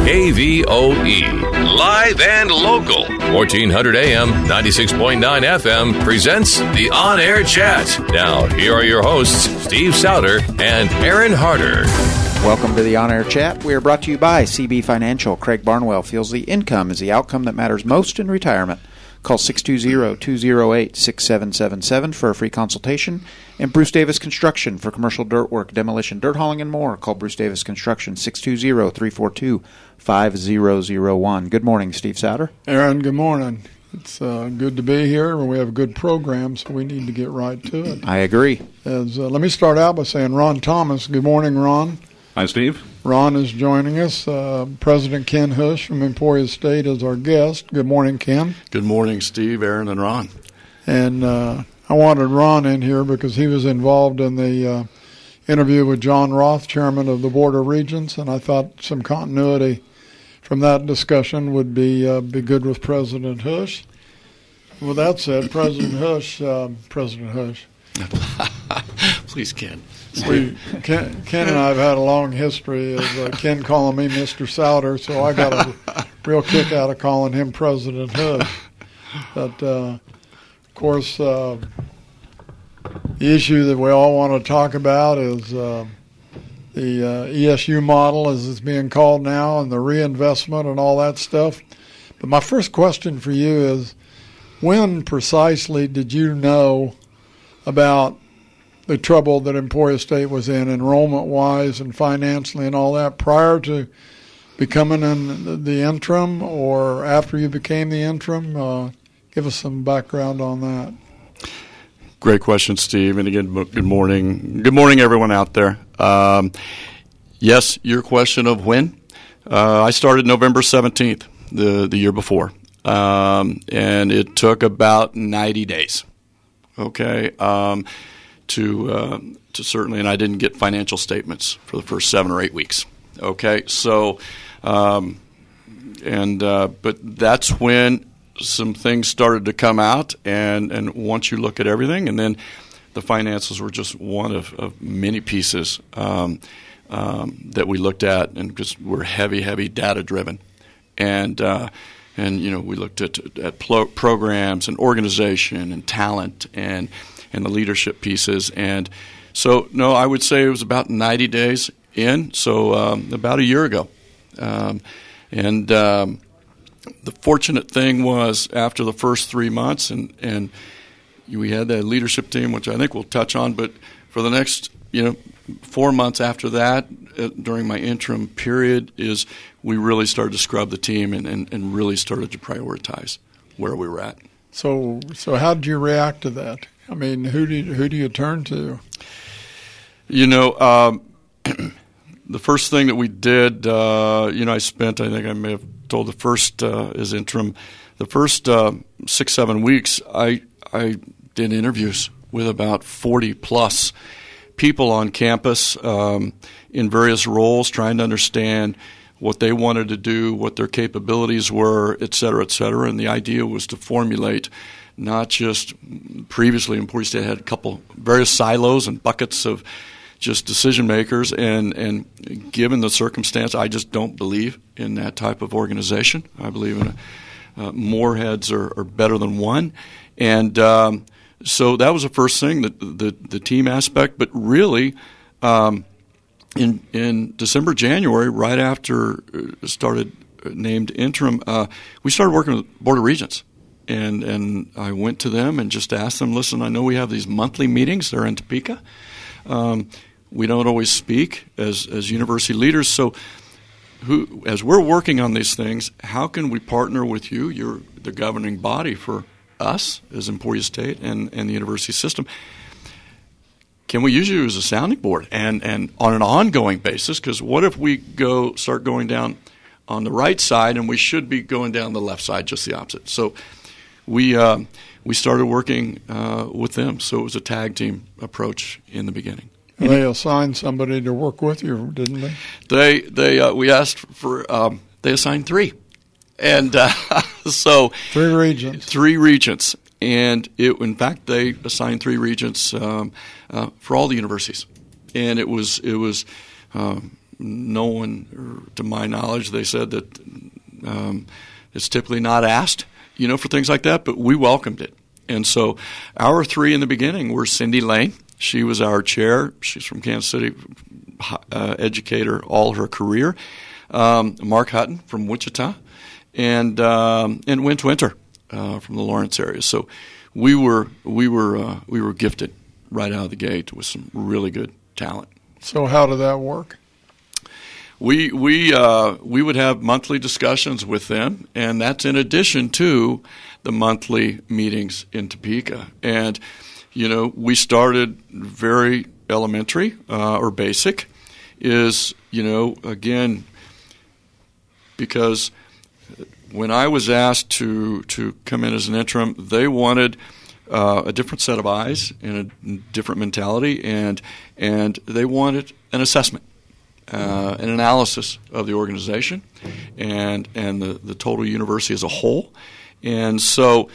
KVOE, live and local. 1400 AM, 96.9 FM presents the On Air Chat. Now, here are your hosts, Steve Sauter and Aaron Harder. Welcome to the On Air Chat. We are brought to you by CB Financial. Craig Barnwell feels the income is the outcome that matters most in retirement. Call 620-208-6777 for a free consultation. And Bruce Davis Construction for commercial dirt work, demolition, dirt hauling, and more. Call Bruce Davis Construction, 620-342-5001. Good morning, Steve Sauter. Aaron, good morning. It's good to be here. We have a good program, so we need to get right to it. I agree. Let me start out by saying Ron Thomas. Good morning, Ron. Hi, Steve. Ron is joining us. President Ken Hush from Emporia State is our guest. Good morning, Ken. Good morning, Steve, Aaron, and Ron. And I wanted Ron in here because he was involved in the interview with John Roth, chairman of the Board of Regents, and I thought some continuity from that discussion would be good with President Hush. With that said, President Hush. Please, Ken. Ken and I have had a long history of Ken calling me Mr. Sauter, so I got a real kick out of calling him President Hush. But, of course, the issue that we all want to talk about is the ESU model, as it's being called now, and the reinvestment and all that stuff. But my first question for you is, when precisely did you know about the trouble that Emporia State was in, enrollment-wise and financially and all that, prior to becoming in the interim or after you became the interim? Give us some background on that. Great question, Steve. And again, good morning. Good morning, everyone out there. Yes, your question of when. I started November 17th, the year before, and it took about 90 days. Okay. To certainly, and I didn't get financial statements for the first 7 or 8 weeks. Okay, so, but that's when some things started to come out, and once you look at everything, and then the finances were just one of many pieces that we looked at, and just we're heavy data driven, and we looked at programs and organization and talent and the leadership pieces. And so, no, I would say it was about 90 days in, so about a year ago. The fortunate thing was after the first 3 months, and we had that leadership team, which I think we'll touch on, but for the next 4 months after that, during my interim period, is we really started to scrub the team and really started to prioritize where we were at. So how did you react to that? I mean, who do you turn to? The first thing that we did, I think I may have told the first as interim, the first 6-7 weeks, I did interviews with about 40 plus people on campus in various roles, trying to understand what they wanted to do, what their capabilities were, et cetera, and the idea was to formulate not just previously Emporia State had a couple various silos and buckets of just decision makers, and given the circumstance, I just don't believe in that type of organization. I believe in more heads are better than one, and so that was the first thing, the team aspect. But really, in December, January, right after started named interim, we started working with the Board of Regents. And I went to them and just asked them, listen, I know we have these monthly meetings. They're in Topeka. We don't always speak as university leaders. So as we're working on these things, how can we partner with you? You're the governing body for us as Emporia State and the university system. Can we use you as a sounding board and on an ongoing basis? Because what if we start going down on the right side and we should be going down the left side, just the opposite? So we started working with them. So it was a tag team approach in the beginning. They assigned somebody to work with you, didn't they? We asked for they assigned 3, and so 3 regents. 3 regents, and in fact they assigned 3 regents for all the universities, and it was no one, to my knowledge, they said that it's typically not asked, for things like that, but we welcomed it. And so our three in the beginning were Cindy Lane. She was our chair. She's from Kansas City, educator all her career. Mark Hutton from Wichita, and Wint Winter from the Lawrence area. So we were gifted right out of the gate with some really good talent. So how did that work? We would have monthly discussions with them, and that's in addition to the monthly meetings in Topeka. And we started very elementary or basic. Is again, because when I was asked to come in as an interim, they wanted a different set of eyes and a different mentality, and they wanted an assessment, an analysis of the organization and the total university as a whole. And so,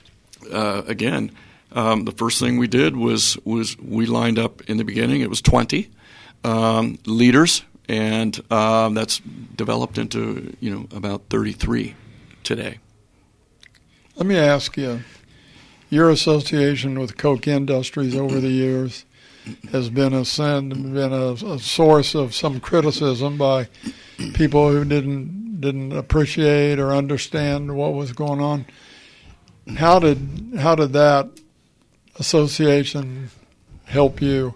again, the first thing we did was we lined up in the beginning. It was 20 leaders, and that's developed into about 33 today. Let me ask you, your association with Koch Industries over the years has been a source of some criticism by people who didn't appreciate or understand what was going on. How did that association help you?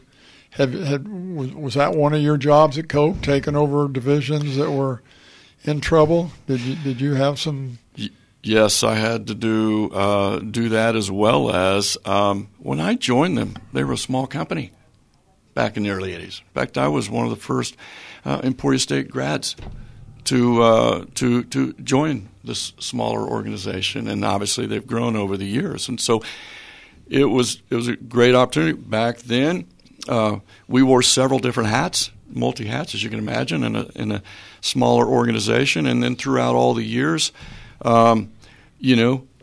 Was that one of your jobs at Koch, taking over divisions that were in trouble? Did you have some? Yes, I had to do that, as well as when I joined them, they were a small company back in the early 80s. In fact, I was one of the first Emporia State grads to join this smaller organization, and obviously they've grown over the years. And so it was a great opportunity. Back then, we wore several different hats, multi-hats, as you can imagine, in a smaller organization. And then throughout all the years, we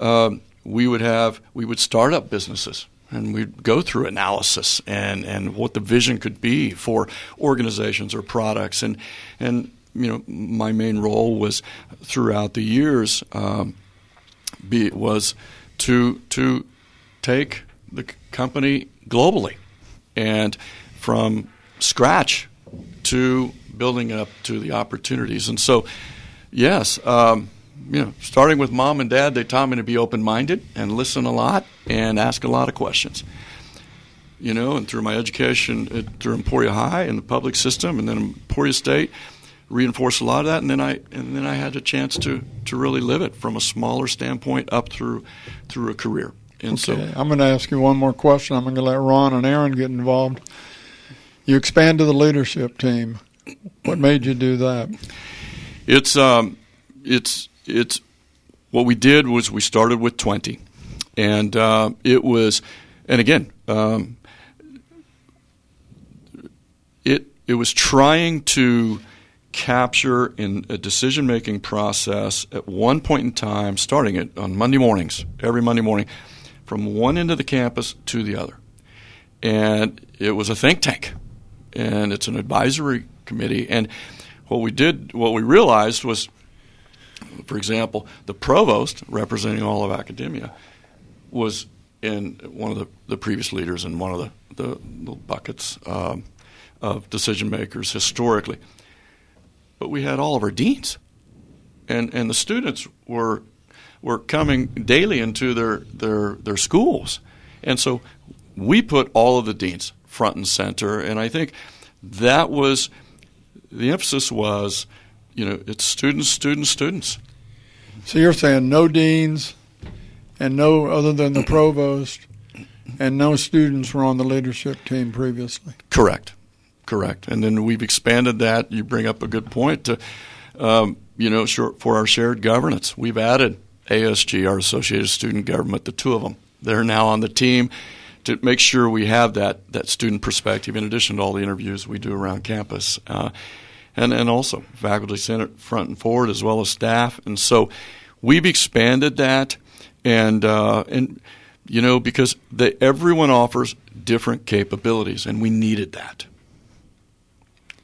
would start up businesses, and we'd go through analysis and what the vision could be for organizations or products. And my main role was throughout the years was to take the company globally, and from scratch to building up to the opportunities. And so, yes, starting with mom and dad, they taught me to be open-minded and listen a lot and ask a lot of questions. And through my education through Emporia High and the public system, and then Emporia State, reinforced a lot of that. And then I had a chance to really live it from a smaller standpoint up through a career. And okay, so I'm going to ask you one more question. I'm going to let Ron and Aaron get involved. You expanded the leadership team. What made you do that? It's what we did was we started with 20, and it was trying to capture in a decision-making process at one point in time, starting it on Monday mornings, every Monday morning, from one end of the campus to the other. And it was a think tank, and it's an advisory committee. And what we realized was, for example, the provost, representing all of academia, was in one of the previous leaders in one of the buckets of decision makers historically. But we had all of our deans, and the students were coming daily into their schools, and so we put all of the deans front and center. And I think that was the emphasis was, it's students. So you're saying no deans, and no other than the provost, and no students were on the leadership team previously. Correct. And then we've expanded that. You bring up a good point to, for our shared governance. We've added ASG, our Associated Student Government, the two of them. They're now on the team to make sure we have that student perspective in addition to all the interviews we do around campus. And also faculty senate front and forward as well as staff. And so we've expanded that, and because everyone offers different capabilities, and we needed that.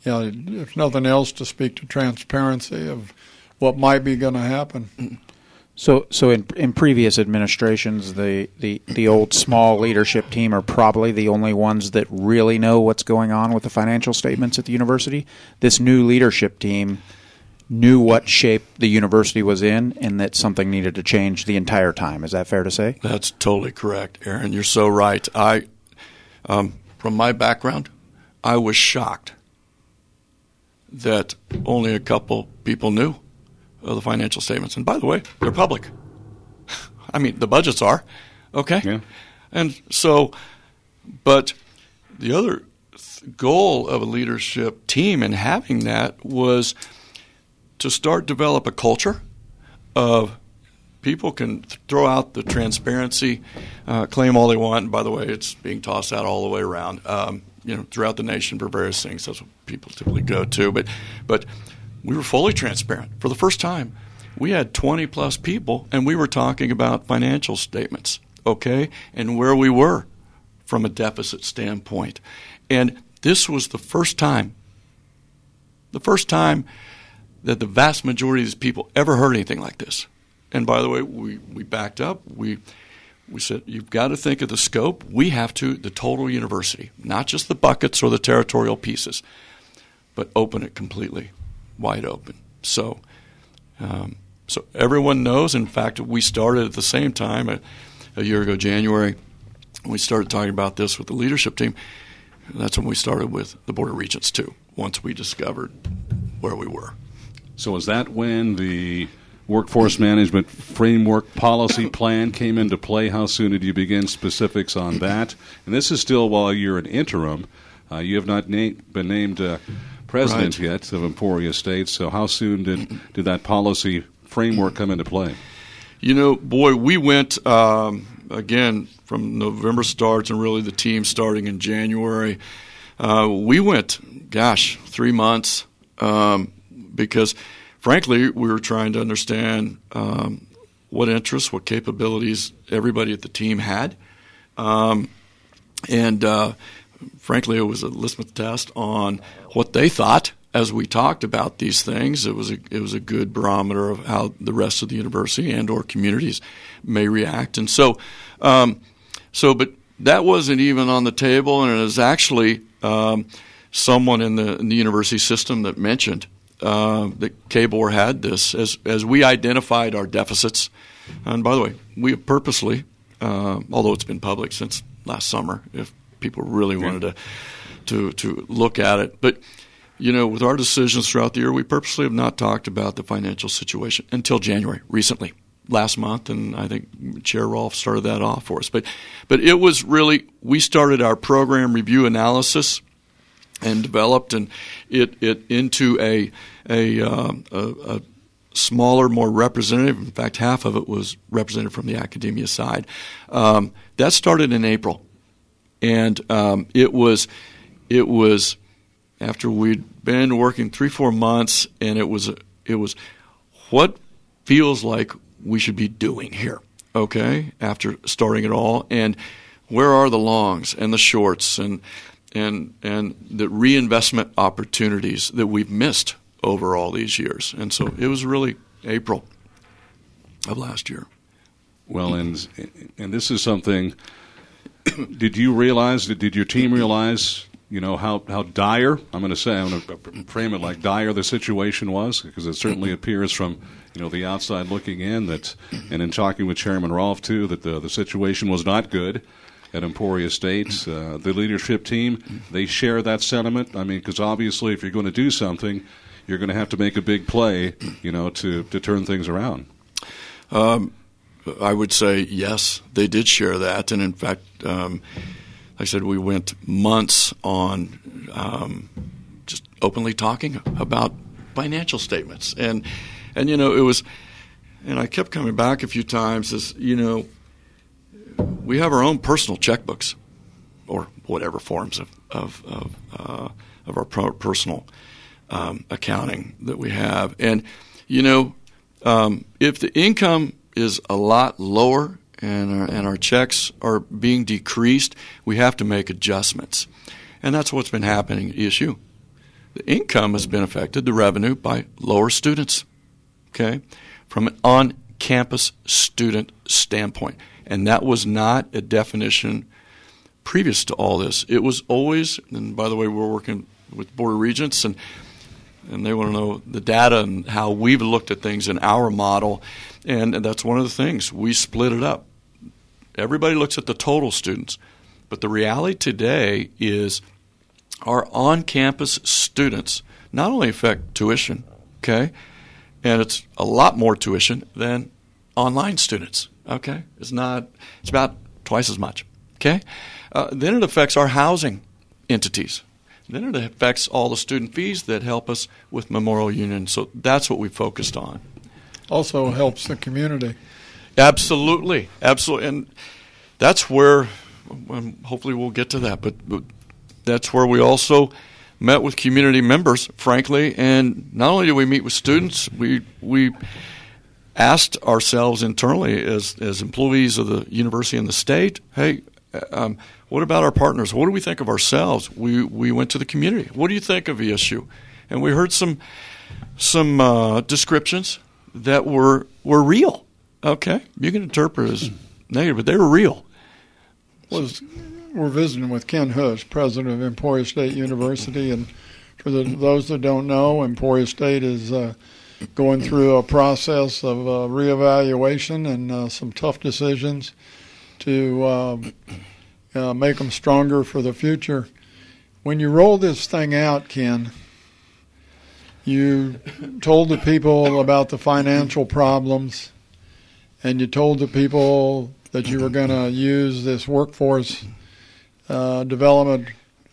if nothing else, to speak to transparency of what might be going to happen. So in previous administrations, the old small leadership team are probably the only ones that really know what's going on with the financial statements at the university. This new leadership team knew what shape the university was in and that something needed to change the entire time. Is that fair to say? That's totally correct, Aaron. You're so right. From my background, I was shocked that only a couple people knew of the financial statements. And by the way, they're public. I mean, the budgets are, okay? Yeah. And so, but the other goal of a leadership team in having that was to start develop a culture of people can throw out the transparency claim all they want. And by the way, it's being tossed out all the way around, throughout the nation for various things. That's what people typically go to. But we were fully transparent. For the first time, we had 20-plus people, and we were talking about financial statements, okay, and where we were from a deficit standpoint. And this was the first time that the vast majority of these people ever heard anything like this. And by the way, we backed up. We said, you've got to think of the scope. We have to, the total university, not just the buckets or the territorial pieces, but open it completely, wide open. So everyone knows. In fact, we started at the same time, a year ago, January, we started talking about this with the leadership team. That's when we started with the Board of Regents, too, once we discovered where we were. So is that when the Workforce Management Framework Policy Plan came into play? How soon did you begin specifics on that? And this is still while you're an interim. You have not been named president yet of Emporia State. So how soon did that policy framework come into play? We went, again, from November starts and really the team starting in January. We went, 3 months because, frankly, we were trying to understand what interests, what capabilities everybody at the team had. Frankly, it was a litmus test on what they thought as we talked about these things. It was a good barometer of how the rest of the university and or communities may react. And but that wasn't even on the table, and it was actually someone in the university system that mentioned that KBOR had this as we identified our deficits. And by the way, we have purposely, although it's been public since last summer, if people really wanted to look at it. But, with our decisions throughout the year, we purposely have not talked about the financial situation until January, recently, last month, and I think Chair Rolfe started that off for us. But it was really, we started our program review analysis and developed it into a smaller, more representative. In fact, half of it was represented from the academia side. That started in April. And it was after we'd been working 3-4 months, and it was what feels like we should be doing here, okay, after starting it all, and where are the longs and the shorts and the reinvestment opportunities that we've missed over all these years. And so it was really April of last year. Well, and this is something. Did you realize? Did your team realize? How dire? I'm going to frame it like dire the situation was, because it certainly appears from the outside looking in that, and in talking with Chairman Rolfe too, that the situation was not good at Emporia State. The leadership team, they share that sentiment. I mean, because obviously, if you're going to do something, you're going to have to make a big play, to turn things around. I would say yes, they did share that, and in fact, like I said, we went months on just openly talking about financial statements, and it was, and I kept coming back a few times as we have our own personal checkbooks, or whatever forms of our personal accounting that we have, and if the income is a lot lower and our checks are being decreased, we have to make adjustments. And that's what's been happening at ESU. The income has been affected, the revenue, by lower students, okay, from an on-campus student standpoint. And that was not a definition previous to all this. It was always, and by the way, we're working with Board of Regents, and they want to know the data and how we've looked at things in our model, and that's one of the things. We split it up. Everybody looks at the total students, but the reality today is our on-campus students not only affect tuition, okay, and it's a lot more tuition than online students, okay? It's about twice as much, okay? Then it affects our housing entities. Then it affects all the student fees that help us with Memorial Union. So that's what we focused on. Also helps the community. Absolutely. And that's where, hopefully we'll get to that, but that's where we also met with community members, frankly. And not only did we meet with students, we asked ourselves internally as employees of the university and the state, hey, what about our partners? What do we think of ourselves? We went to the community. What do you think of ESU? And we heard some descriptions that were real. Okay, you can interpret as negative, but they were real. We're visiting with Ken Hush, president of Emporia State University, and for those that don't know, Emporia State is going through a process of reevaluation and some tough decisions to make them stronger for the future. When you roll this thing out, Ken, you told the people about the financial problems, and you told the people that you were going to use this workforce development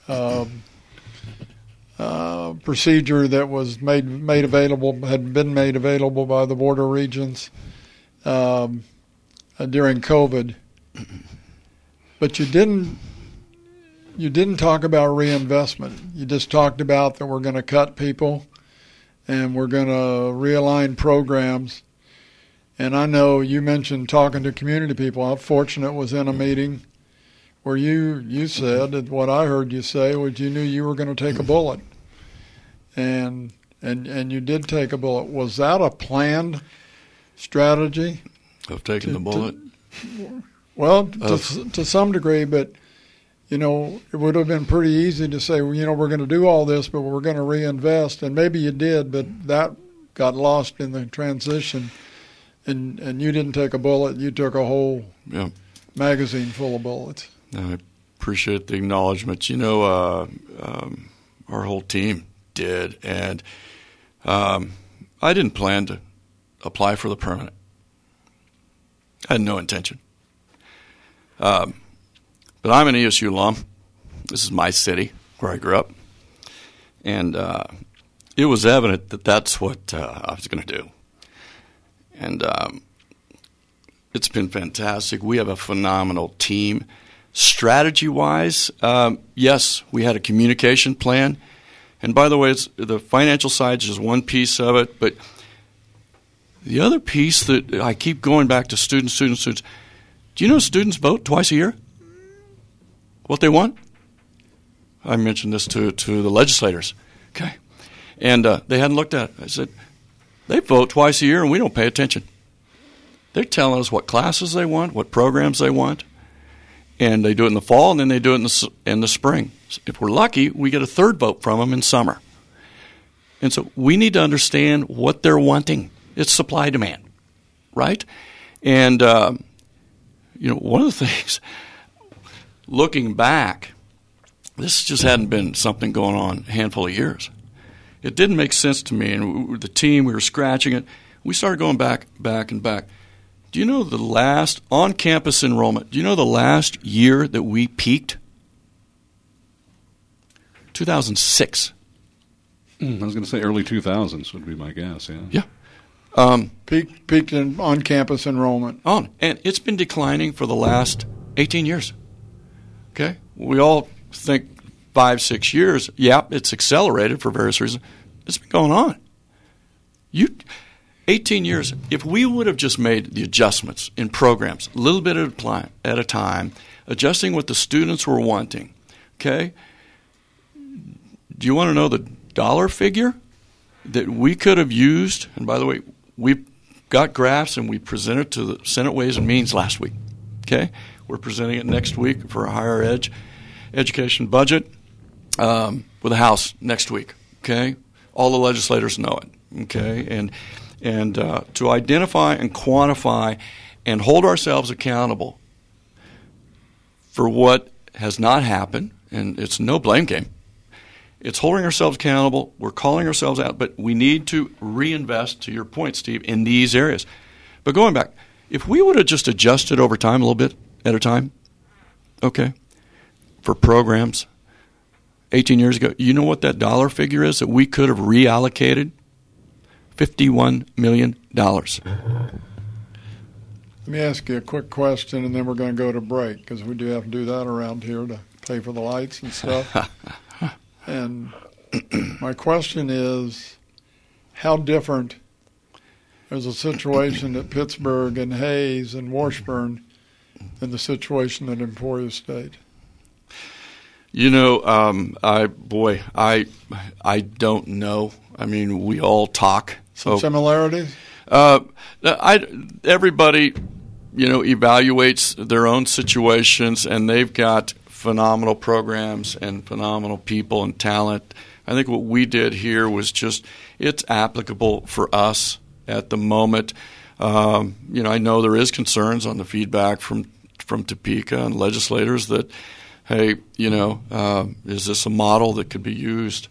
procedure that was made available, had been made available by the Board of Regents during COVID. But you didn't talk about reinvestment. You just talked about that we're going to cut people and we're going to realign programs. And I know you mentioned talking to community people. I'm fortunate was in a meeting where you said that what I heard you say was you knew you were going to take a bullet. And you did take a bullet. Was that a planned strategy? Of taking the bullet? Well, to some degree, but, it would have been pretty easy to say, we're going to do all this, but we're going to reinvest. And maybe you did, but that got lost in the transition. And you didn't take a bullet. You took a whole magazine full of bullets. I appreciate the acknowledgement. Our whole team did. And I didn't plan to apply for the permanent. I had no intention. But I'm an ESU alum. This is my city where I grew up. And it was evident that that's what I was going to do. And it's been fantastic. We have a phenomenal team. Strategy-wise, yes, we had a communication plan. And by the way, the financial side is just one piece of it. But the other piece that I keep going back to students. Do you know students vote twice a year? What they want? I mentioned this to the legislators. Okay. And they hadn't looked at it. I said, they vote twice a year and we don't pay attention. They're telling us what classes they want, what programs they want. And they do it in the fall and then they do it in the spring. If we're lucky, we get a third vote from them in summer. And so we need to understand what they're wanting. It's supply-demand, right? And, one of the things, looking back, this just hadn't been something going on a handful of years. It didn't make sense to me. And the team, we were scratching it. We started going back. Do you know the last on-campus enrollment, do you know the last year that we peaked? 2006. I was going to say early 2000s would be my guess, yeah. Yeah. Peaked in on-campus enrollment. And it's been declining for the last 18 years. Okay? We all think 5-6 years, it's accelerated for various reasons. It's been going on. 18 years. If we would have just made the adjustments in programs, a little bit at a time, adjusting what the students were wanting, okay? Do you want to know the dollar figure that we could have used, and by the way, we got graphs and we presented to the Senate Ways and Means last week. Okay, we're presenting it next week for a higher education budget with the House next week. Okay, all the legislators know it. Okay, and to identify and quantify and hold ourselves accountable for what has not happened, and it's no blame game. It's holding ourselves accountable. We're calling ourselves out, but we need to reinvest, to your point, Steve, in these areas. But going back, if we would have just adjusted over time a little bit at a time, okay, for programs 18 years ago, you know what that dollar figure is that we could have reallocated? $51 million. Let me ask you a quick question, and then we're going to go to break, because we do have to do that around here to pay for the lights and stuff. And my question is, how different is a situation at Pittsburgh and Hayes and Washburn than the situation at Emporia State? You know, I don't know. I mean, we all talk. Some similarities? Everybody, evaluates their own situations, and they've got phenomenal programs and phenomenal people and talent. I think what we did here was just, it's applicable for us at the moment. I know there is concerns on the feedback from Topeka and legislators that, hey, is this a model that could be used,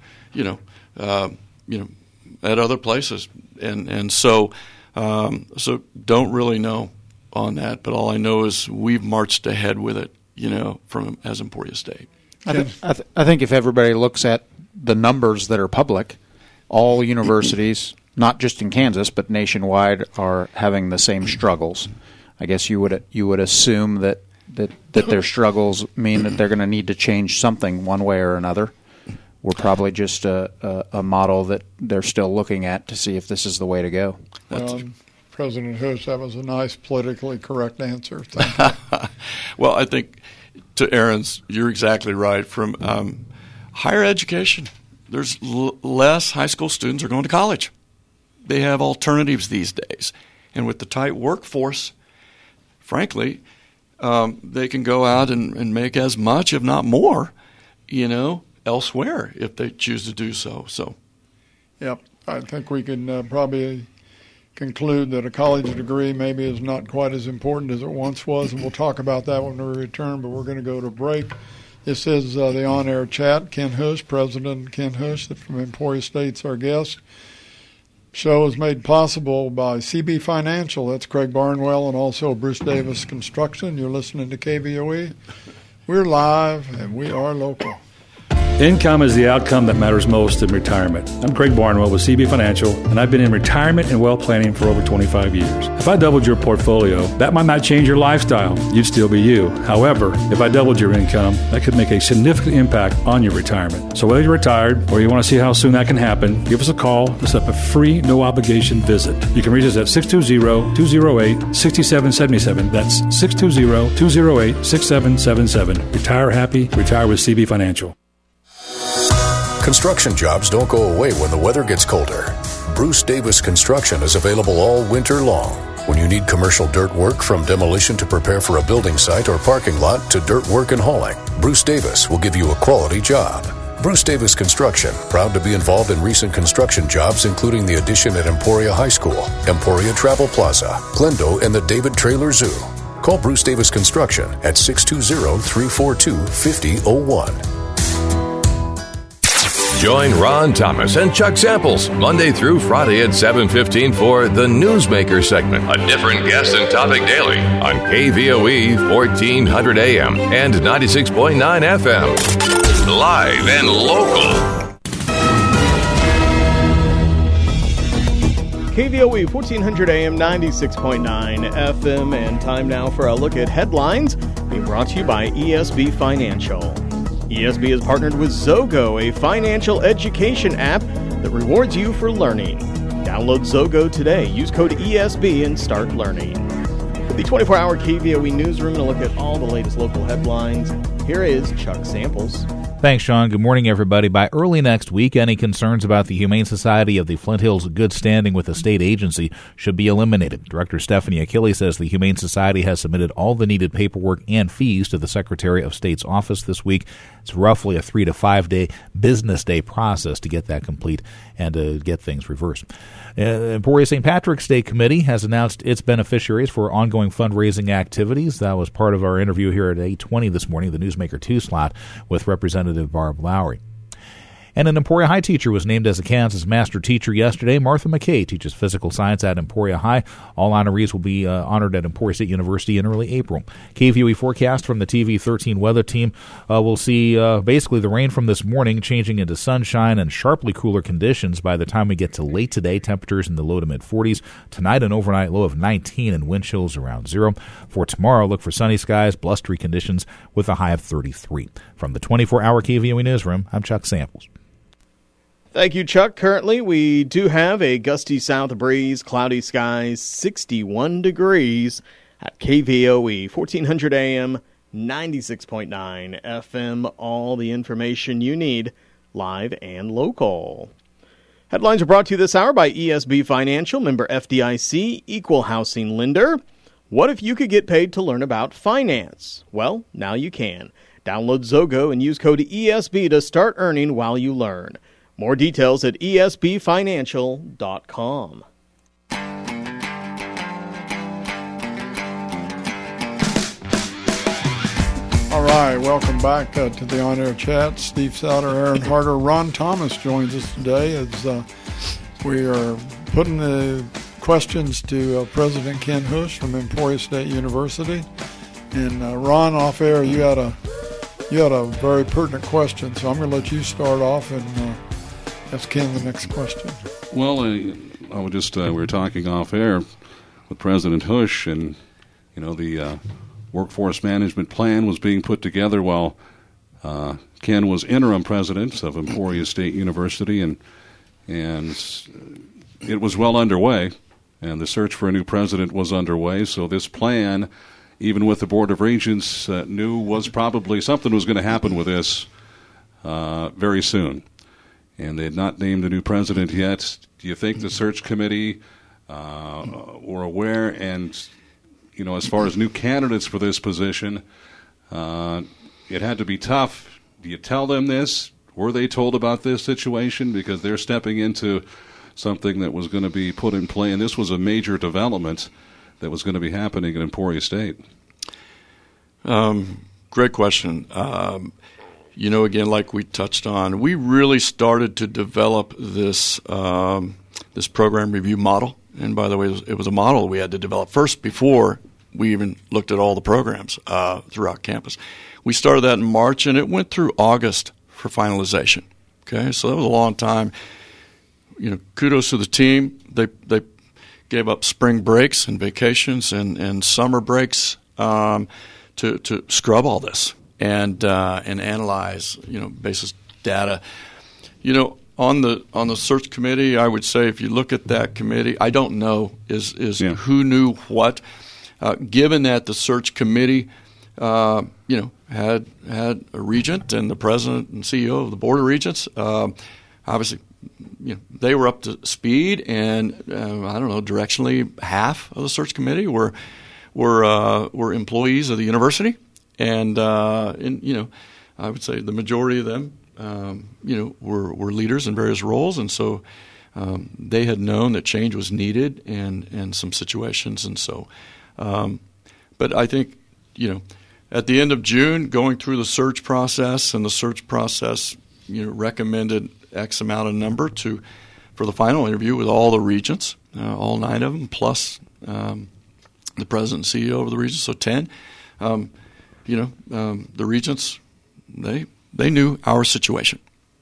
at other places? And so don't really know on that. But all I know is we've marched ahead with it, as Emporia State. I think if everybody looks at the numbers that are public, all universities, not just in Kansas but nationwide, are having the same struggles. I guess you would assume that their struggles mean that they're going to need to change something one way or another. We're probably just a model that they're still looking at to see if this is the way to go. President Hush, that was a nice politically correct answer. Thank you. Well, I think to Aaron's, you're exactly right. From higher education, there's less high school students are going to college. They have alternatives these days. And with the tight workforce, frankly, they can go out and make as much, if not more, elsewhere if they choose to do so. Yep, I think we can probably conclude that a college degree maybe is not quite as important as it once was, and we'll talk about that when we return, but we're going to go to break. This is the On-Air Chat. Ken Hush, President Ken Hush from Emporia State's our guest. Show is made possible by CB Financial. That's Craig Barnwell, and also Bruce Davis Construction. You're listening to KVOE. We're live, and we are local. Income is the outcome that matters most in retirement. I'm Craig Barnwell with CB Financial, and I've been in retirement and wealth planning for over 25 years. If I doubled your portfolio, that might not change your lifestyle. You'd still be you. However, if I doubled your income, that could make a significant impact on your retirement. So whether you're retired or you want to see how soon that can happen, give us a call to set up a free, no-obligation visit. You can reach us at 620-208-6777. That's 620-208-6777. Retire happy. Retire with CB Financial. Construction jobs don't go away when the weather gets colder. Bruce Davis Construction is available all winter long. When you need commercial dirt work, from demolition to prepare for a building site or parking lot to dirt work and hauling, Bruce Davis will give you a quality job. Bruce Davis Construction, proud to be involved in recent construction jobs, including the addition at Emporia High School, Emporia Travel Plaza, Glendo, and the David Traylor Zoo. Call Bruce Davis Construction at 620-342-5001. Join Ron Thomas and Chuck Samples Monday through Friday at 7:15 for the Newsmaker segment. A different guest and topic daily on KVOE 1400 AM and 96.9 FM. Live and local. KVOE 1400 AM, 96.9 FM, and time now for a look at headlines being brought to you by ESB Financial. ESB has partnered with Zogo, a financial education app that rewards you for learning. Download Zogo today. Use code ESB and start learning. For the 24-hour KVOE newsroom, and a look at all the latest local headlines, here is Chuck Samples. Thanks, Sean. Good morning, everybody. By early next week, any concerns about the Humane Society of the Flint Hills' good standing with the state agency should be eliminated. Director Stephanie Achille says the Humane Society has submitted all the needed paperwork and fees to the Secretary of State's office this week. It's roughly a 3 to 5 day business day process to get that complete and to get things reversed. Emporia St. Patrick's Day Committee has announced its beneficiaries for ongoing fundraising activities. That was part of our interview here at 8:20 this morning, the Newsmaker 2 slot, with Representative Barb Lowry. And an Emporia High teacher was named as a Kansas Master Teacher yesterday. Martha McKay teaches physical science at Emporia High. All honorees will be honored at Emporia State University in early April. KVOE forecast from the TV13 weather team. We'll see basically the rain from this morning changing into sunshine and sharply cooler conditions by the time we get to late today. Temperatures in the low to mid-40s. Tonight, an overnight low of 19 and wind chills around 0. For tomorrow, look for sunny skies, blustery conditions with a high of 33. From the 24-hour KVOE newsroom, I'm Chuck Samples. Thank you, Chuck. Currently, we do have a gusty south breeze, cloudy skies, 61 degrees at KVOE, 1400 AM, 96.9 FM. All the information you need, live and local. Headlines are brought to you this hour by ESB Financial, member FDIC, equal housing lender. What if you could get paid to learn about finance? Well, now you can. Download Zogo and use code ESB to start earning while you learn. More details at esbfinancial.com. All right, welcome back to the On-Air Chat. Steve Souter, Aaron Harder, Ron Thomas joins us today as we are putting the questions to President Ken Hush from Emporia State University. And Ron, off air, you had a very pertinent question, so I'm going to let you start off and ask Ken the next question. Well, I would just we were talking off air with President Hush, and the workforce management plan was being put together while Ken was interim president of Emporia State University, and it was well underway, and the search for a new president was underway. So this plan, even with the Board of Regents, knew was probably something was going to happen with this very soon. And they had not named a new president yet. Do you think the search committee were aware? And, as far as new candidates for this position, it had to be tough. Do you tell them this? Were they told about this situation? Because they're stepping into something that was going to be put in play. And this was a major development that was going to be happening in Emporia State. Great question. Again, like we touched on, we really started to develop this this program review model. And by the way, it was a model we had to develop first before we even looked at all the programs throughout campus. We started that in March, and it went through August for finalization. Okay, so that was a long time. Kudos to the team. They gave up spring breaks and vacations and summer breaks to scrub all this. And analyze, basis data. On the search committee, I would say if you look at that committee, I don't know is who knew what. Given that the search committee, had a regent and the president and CEO of the Board of Regents, obviously, they were up to speed, and directionally half of the search committee were employees of the university. And I would say the majority of them, were leaders in various roles, and so they had known that change was needed in some situations, and so. But I think, at the end of June, going through the search process, and the search process, recommended X amount of number for the final interview with all the regents, all 9 of them, plus the president and CEO of the regents, so 10. The regents, they knew our situation.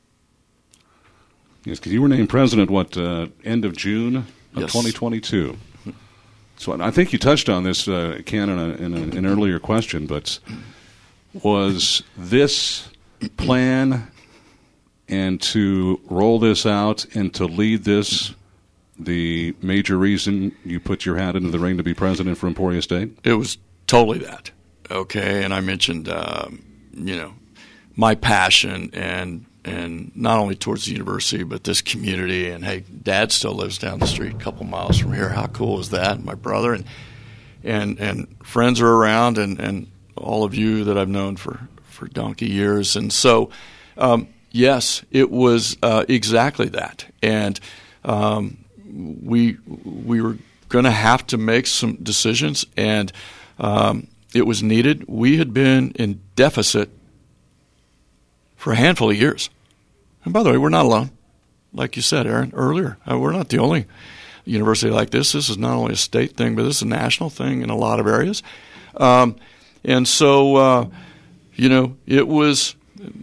Yes, because you were named president, end of June of 2022. So I think you touched on this, Ken, in an earlier question, but was this plan and to roll this out and to lead this the major reason you put your hat into the ring to be president for Emporia State? It was totally that. Okay, and I mentioned, my passion and not only towards the university but this community. And hey, Dad still lives down the street, a couple miles from here. How cool is that? My brother and friends are around, and all of you that I've known for donkey years. And so, yes, it was exactly that. And we were going to have to make some decisions, and it was needed. We had been in deficit for a handful of years. And by the way, we're not alone. Like you said, Aaron, earlier, we're not the only university like this. This is not only a state thing, but this is a national thing in a lot of areas. And so, it was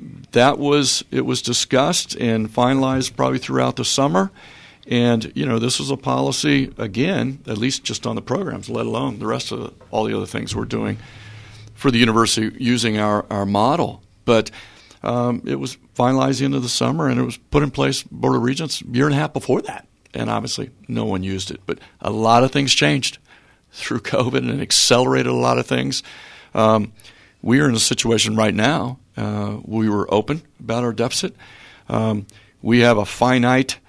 discussed and finalized probably throughout the summer. And, this was a policy, again, at least just on the programs, let alone the rest of all the other things we're doing for the university using our model. But it was finalized into the summer, and it was put in place, Board of Regents, a year and a half before that. And obviously no one used it. But a lot of things changed through COVID and accelerated a lot of things. We are in a situation right now. We were open about our deficit. We have a finite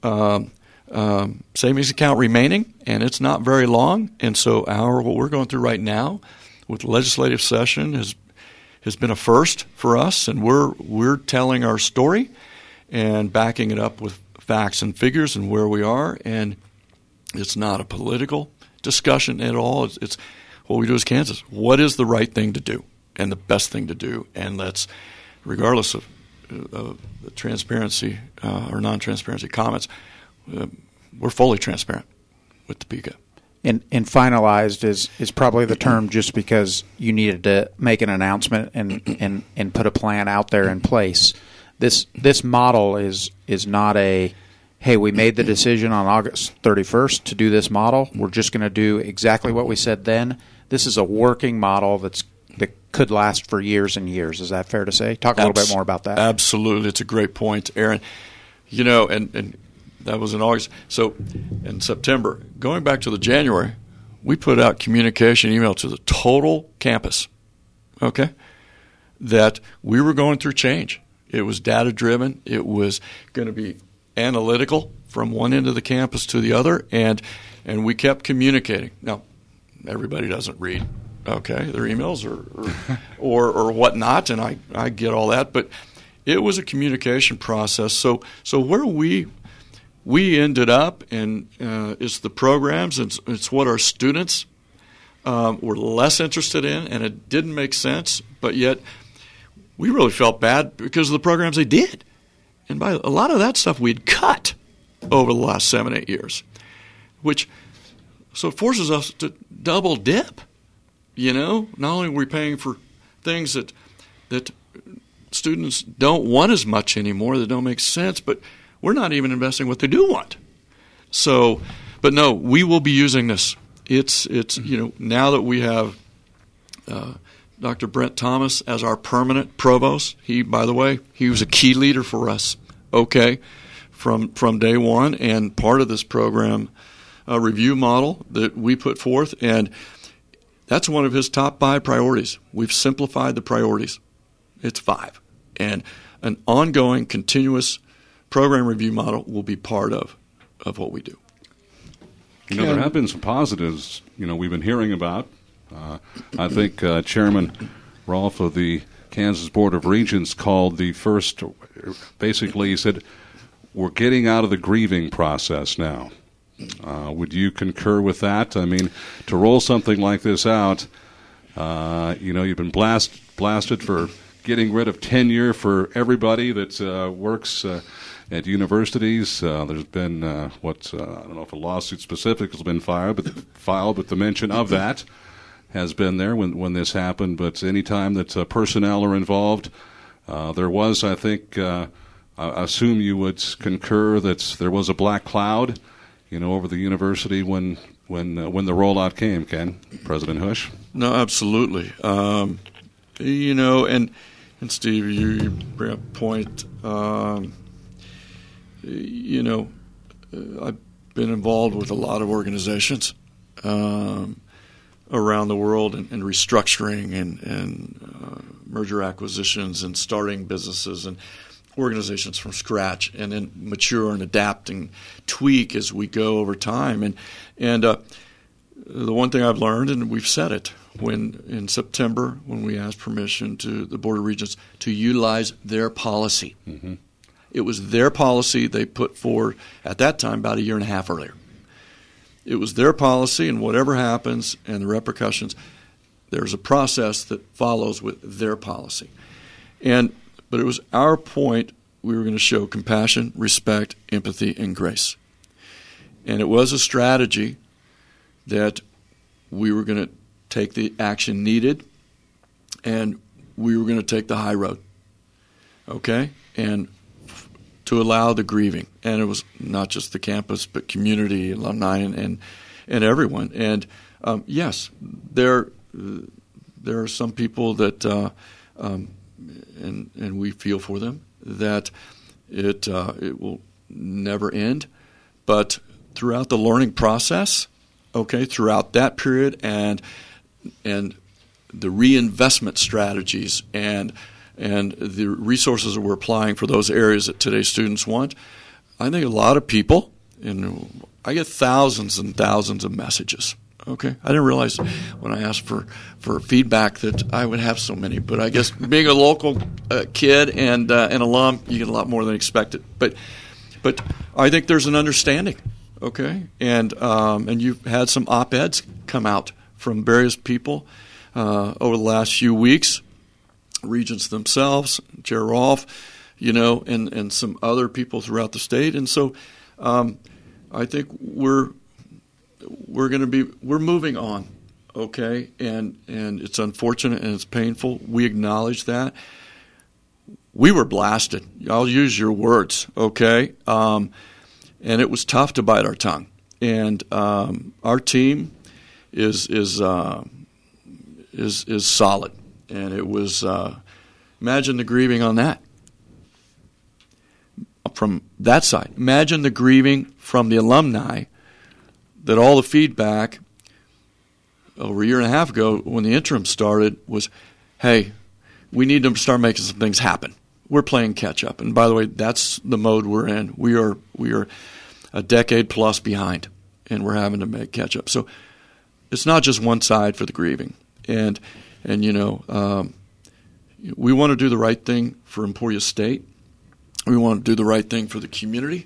savings account remaining, and it's not very long. And so what we're going through right now with the legislative session has been a first for us, and we're telling our story and backing it up with facts and figures and where we are. And it's not a political discussion at all. It's what we do as Kansas. What is the right thing to do and the best thing to do? And let's, regardless of the transparency or non-transparency comments, we're fully transparent with Topeka. And finalized is probably the term, just because you needed to make an announcement and put a plan out there in place. This model is not a, hey, we made the decision on August 31st to do this model. We're just going to do exactly what we said then. This is a working model that could last for years and years. Is that fair to say? Talk a little bit more about that. Absolutely. It's a great point, Aaron. And that was in August. So in September, going back to the January, we put out communication email to the total campus, okay, that we were going through change. It was data-driven. It was going to be analytical from one end of the campus to the other, and we kept communicating. Now, everybody doesn't read, okay, their emails or whatnot, and I get all that, but it was a communication process. So where we ended up, and it's the programs, it's what our students were less interested in, and it didn't make sense, but yet we really felt bad because of the programs they did. And by a lot of that stuff we'd cut over the last 7-8 years, so it forces us to double dip. Not only are we paying for things that students don't want as much anymore, that don't make sense, but we're not even investing what they do want. So, but no, we will be using this. It's now that we have Dr. Brent Thomas as our permanent provost. By the way, he was a key leader for us, okay, from day one, and part of this program review model that we put forth, and that's one of his top 5 priorities. We've simplified the priorities. It's 5. And an ongoing, continuous program review model will be part of what we do. There have been some positives, we've been hearing about. I think Chairman Rolfe of the Kansas Board of Regents called the first, basically he said, we're getting out of the grieving process now. Would you concur with that? I mean, to roll something like this out, you've been blasted for getting rid of tenure for everybody that works at universities. There's been I don't know if a lawsuit specific has been filed, but the mention of that has been there when this happened. But any time that personnel are involved, there was, I think, I assume you would concur that there was a black cloud, over the university when the rollout came. Ken, President Hush. No, absolutely. And Steve, you bring up a point. I've been involved with a lot of organizations around the world and restructuring and merger acquisitions and starting businesses and organizations from scratch, and then mature and adapt and tweak as we go over time. And the one thing I've learned, and we've said it, when in September when we asked permission to the Board of Regents to utilize their policy. Mm-hmm. It was their policy they put forward at that time about a year and a half earlier. It was their policy, and whatever happens and the repercussions, there's a process that follows with their policy. But it was our point we were going to show compassion, respect, empathy, and grace. And it was a strategy that we were going to take the action needed, and we were going to take the high road, okay? And to allow the grieving. And it was not just the campus, but community, alumni, and everyone. And yes, there are some people that, and we feel for them, that it will never end. But throughout the learning process, okay, throughout that period, and the reinvestment strategies and the resources that we're applying for those areas that today's students want, I think a lot of people, and I get thousands and thousands of messages. Okay, I didn't realize when I asked for feedback that I would have so many, but I guess being a local kid and an alum, you get a lot more than expected. But I think there's an understanding. Okay, and you've had some op-eds come out from various people over the last few weeks, regents themselves, Chair Rolfe, and some other people throughout the state, and so I think we're moving on, okay, and it's unfortunate and it's painful. We acknowledge that. We were blasted. I'll use your words, okay. And it was tough to bite our tongue. And our team is solid. And it was imagine the grieving on that. From that side, imagine the grieving from the alumni that all the feedback over a year and a half ago when the interim started was, hey, we need to start making some things happen. We're playing catch up. And by the way, that's the mode we're in. We are a decade plus behind, and we're having to make catch up. So it's not just one side for the grieving. And we want to do the right thing for Emporia State. We want to do the right thing for the community.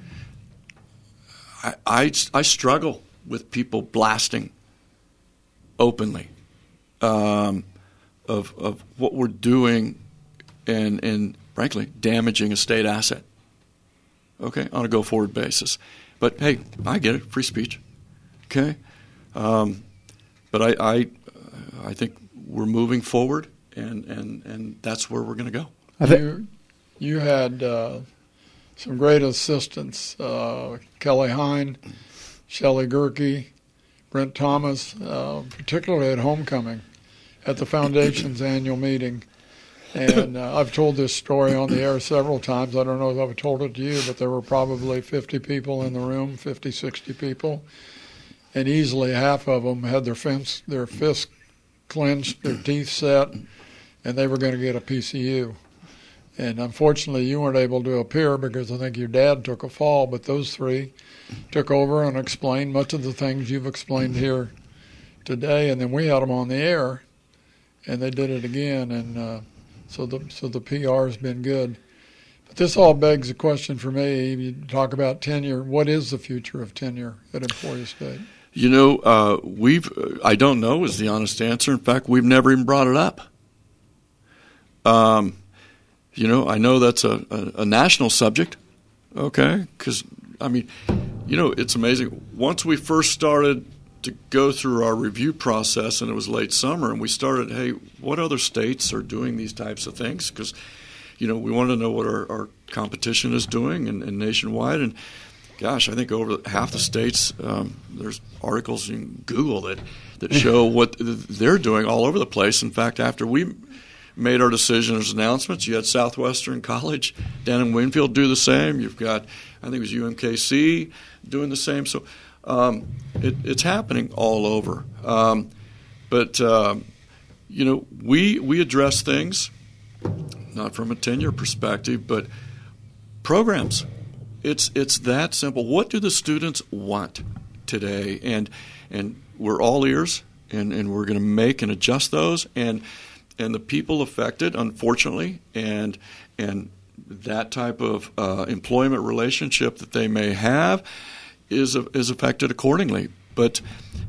I struggle with people blasting openly of what we're doing and frankly damaging a state asset. Okay, on a go-forward basis. But hey, I get it, free speech. Okay, but I think we're moving forward, and that's where we're going to go. You had some great assistants, Kelly Hine, Shelley Gerke, Brent Thomas, particularly at homecoming, at the Foundation's annual meeting. And I've told this story on the air several times. I don't know if I've told it to you, but there were probably 50 people in the room, 50, 60 people. And easily half of them had their fists clenched, their teeth set, and they were going to get a PCU. And unfortunately, you weren't able to appear because I think your dad took a fall, but those three took over and explained much of the things you've explained here today. And then we had them on the air, and they did it again. And so the PR has been good. But this all begs a question for me. You talk about tenure. What is the future of tenure at Emporia State? I don't know is the honest answer. In fact, we've never even brought it up. I know that's a national subject, okay? Because, it's amazing. Once we first started to go through our review process, and it was late summer, and we started, hey, what other states are doing these types of things? Because, we wanted to know what our competition is doing and nationwide. And, gosh, I think over half the states, there's articles you can Google that show what they're doing all over the place. In fact, after we made our decision as announcements, you had Southwestern College down in Winfield do the same. You've got, I think it was UMKC doing the same. So it's happening all over. But we address things not from a tenure perspective, but programs. It's that simple. What do the students want today? And we're all ears, and we're going to make and adjust those. And the people affected, unfortunately, and that type of employment relationship that they may have is affected accordingly. But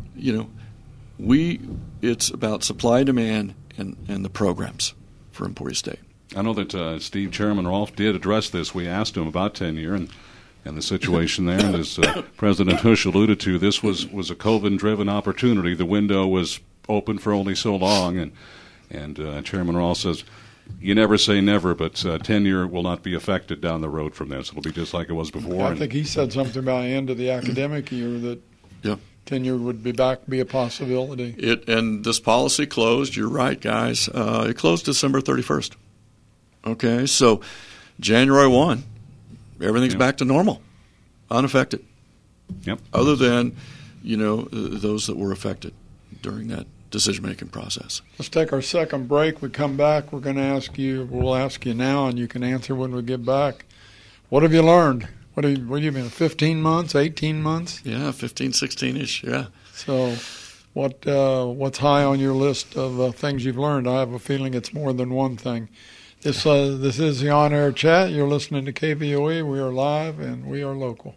it's about supply, demand, and the programs for Emporia State. I know that Chairman Rolfe did address this. We asked him about tenure and the situation there. And as President Hush alluded to, this was a COVID-driven opportunity. The window was open for only so long. And Chairman Rolfe says, you never say never, but tenure will not be affected down the road from this. It'll be just like it was before. I think he said something about the end of the academic year that tenure would be a possibility. And this policy closed, you're right, guys. It closed December 31st. Okay, so January 1, everything's back to normal, unaffected. Yep. Other than, those that were affected during that decision-making process. Let's take our second break. We come back. We'll ask you now, and you can answer when we get back. What have you learned? What have you been, 15 months, 18 months? Yeah, 15, 16-ish, yeah. So what's high on your list of things you've learned? I have a feeling it's more than one thing. This is the On Air Chat. You're listening to KVOE. We are live, and we are local.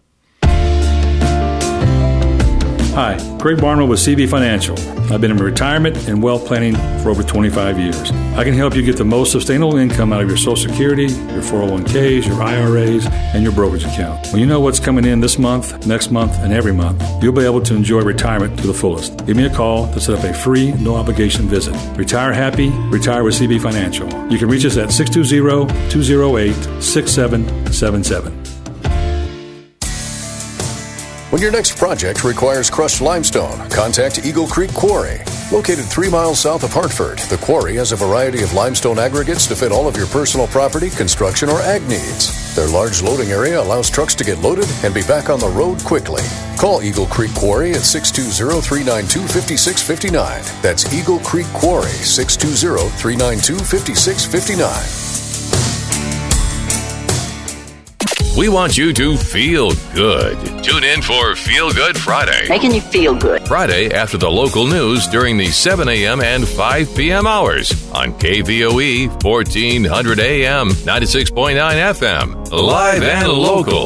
Hi, Greg Barnwell with CB Financial. I've been in retirement and wealth planning for over 25 years. I can help you get the most sustainable income out of your Social Security, your 401ks, your IRAs, and your brokerage account. When you know what's coming in this month, next month, and every month, you'll be able to enjoy retirement to the fullest. Give me a call to set up a free, no-obligation visit. Retire happy, retire with CB Financial. You can reach us at 620-208-6777. When your next project requires crushed limestone, contact Eagle Creek Quarry. Located 3 miles south of Hartford, the quarry has a variety of limestone aggregates to fit all of your personal property, construction, or ag needs. Their large loading area allows trucks to get loaded and be back on the road quickly. Call Eagle Creek Quarry at 620-392-5659. That's Eagle Creek Quarry, 620-392-5659. We want you to feel good. Tune in for Feel Good Friday. Making you feel good. Friday after the local news during the 7 a.m. and 5 p.m. hours on KVOE 1400 AM, 96.9 FM. Live and local.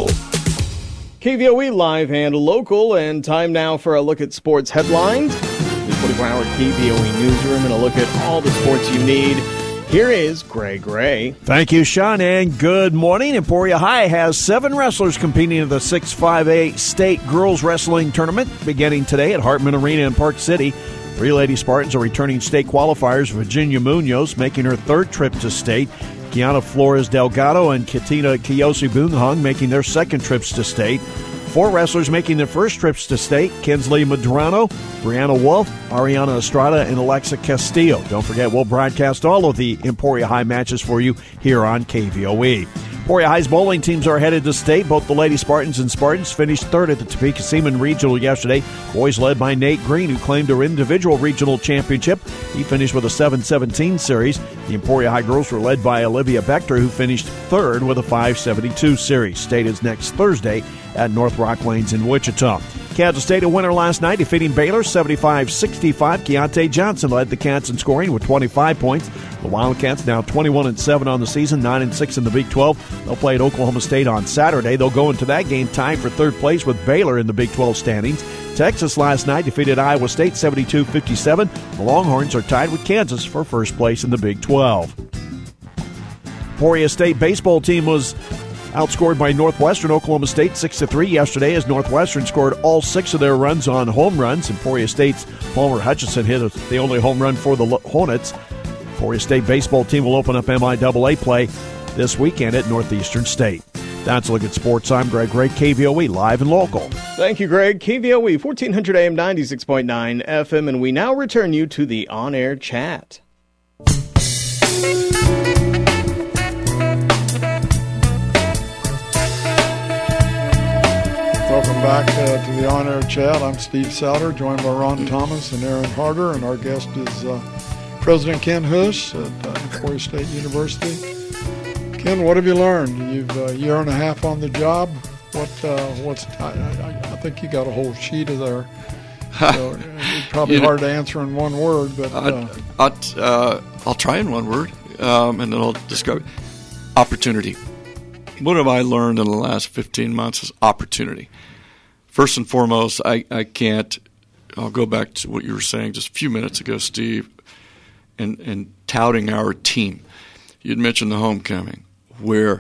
KVOE Live and local, and time now for a look at sports headlines. The 24-hour KVOE newsroom and a look at all the sports you need. Here is Greg Ray. Thank you, Sean, and good morning. Emporia High has 7 wrestlers competing in the 6'5" State Girls Wrestling Tournament beginning today at Hartman Arena in Park City. 3 Lady Spartans are returning state qualifiers. Virginia Munoz making her 3rd trip to state. Kiana Flores Delgado and Katina Kiyoshi Bunghong making their 2nd trips to state. 4 wrestlers making their 1st trips to state: Kinsley Medrano, Brianna Wolf, Ariana Estrada, and Alexa Castillo. Don't forget, we'll broadcast all of the Emporia High matches for you here on KVOE. Emporia High's bowling teams are headed to state. Both the Lady Spartans and Spartans finished 3rd at the Topeka Seaman Regional yesterday. Boys led by Nate Green, who claimed her individual regional championship. He finished with a 7:17 series. The Emporia High girls were led by Olivia Bechter, who finished 3rd with a 5:72 series. State is next Thursday at North Rock Lanes in Wichita. Kansas State a winner last night, defeating Baylor 75-65. Keontae Johnson led the Cats in scoring with 25 points. The Wildcats now 21-7 on the season, 9-6 in the Big 12. They'll play at Oklahoma State on Saturday. They'll go into that game tied for 3rd place with Baylor in the Big 12 standings. Texas last night defeated Iowa State 72-57. The Longhorns are tied with Kansas for 1st place in the Big 12. Emporia State baseball team was outscored by Northwestern Oklahoma State 6-3 yesterday as Northwestern scored all 6 of their runs on home runs. Emporia State's Palmer Hutchison hit the only home run for the Hornets. Emporia State baseball team will open up MIAA play this weekend at Northeastern State. That's a look at sports. I'm Greg Ray, KVOE, live and local. Thank you, Greg. KVOE, 1400 AM, 96.9 FM, and we now return you to the on-air chat. Welcome welcome back to the On Air Chat. I'm Steve Souter, joined by Ron Thomas and Aaron Harder, and our guest is President Ken Hush at Emporia State University. Ken, what have you learned? You've a year and a half on the job. I think you got a whole sheet of there. So it's probably hard to answer in one word, but I'll try in one word, and then I'll describe it. Opportunity. What have I learned in the last 15 months is opportunity. First and foremost, I'll go back to what you were saying just a few minutes ago, Steve, and touting our team. You'd mentioned the homecoming, where,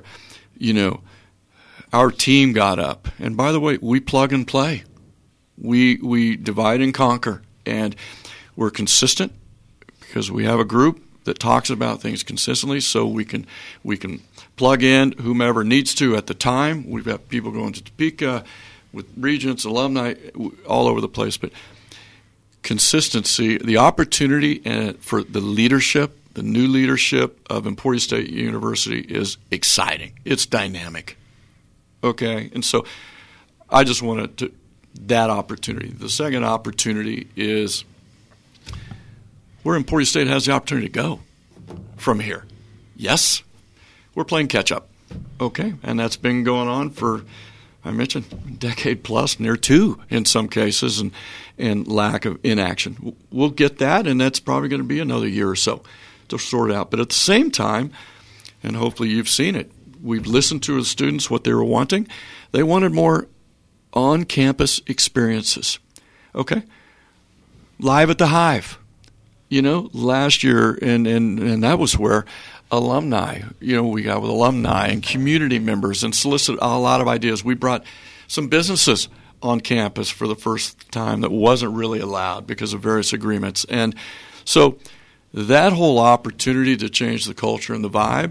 our team got up. And by the way, we plug and play. We divide and conquer. And we're consistent because we have a group that talks about things consistently, so we can plug in whomever needs to at the time. We've got people going to Topeka with regents, alumni, all over the place. But consistency, the opportunity for the leadership, the new leadership of Emporia State University is exciting. It's dynamic. Okay? And so I just wanted that opportunity. The second opportunity is where Emporia State has the opportunity to go from here. Yes, we're playing catch-up. Okay? And that's been going on for, I mentioned, a decade plus, near two in some cases, and lack of inaction. We'll get that, and that's probably going to be another year or so to sort out. But at the same time, and hopefully you've seen it, we've listened to the students what they were wanting. They wanted more on-campus experiences. Okay? Live at the Hive. Last year, and that was where alumni, we got with alumni and community members and solicited a lot of ideas. We brought some businesses on campus for the first time that wasn't really allowed because of various agreements. And so that whole opportunity to change the culture and the vibe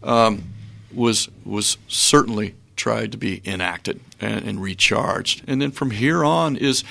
was certainly tried to be enacted and recharged. And then from here on is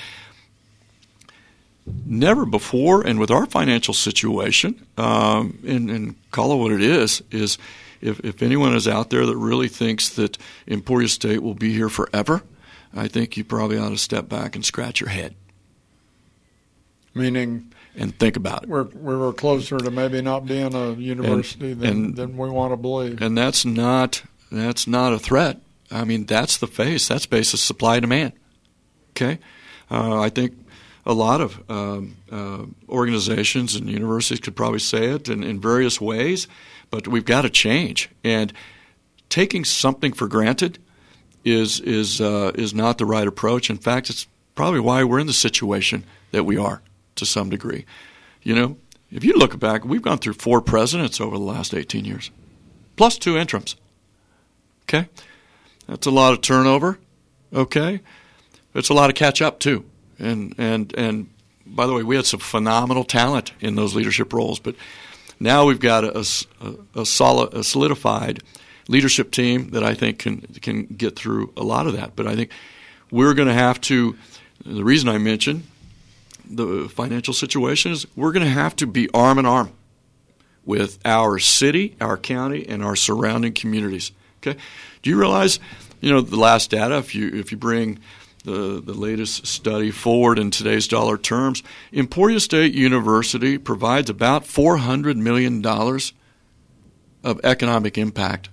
never before, and with our financial situation, and call it what it is if anyone is out there that really thinks that Emporia State will be here forever, I think you probably ought to step back and scratch your head. Meaning? And think about it. We're closer to maybe not being a university than we want to believe. And that's not a threat. I mean, that's the face. That's basis supply and demand. Okay? I think a lot of organizations and universities could probably say it in various ways, but we've got to change. And taking something for granted is not the right approach. In fact, it's probably why we're in the situation that we are to some degree. If you look back, we've gone through 4 presidents over the last 18 years, plus 2 interims. Okay? That's a lot of turnover. Okay? It's a lot of catch up too. And by the way, we had some phenomenal talent in those leadership roles, but now we've got a solidified leadership team that I think can get through a lot of that. But I think we're going to have to. The reason I mentioned the financial situation is we're going to have to be arm in arm with our city, our county, and our surrounding communities. Okay, do you realize? The last data. If you bring the latest study forward in today's dollar terms, Emporia State University provides about $400 million of economic impact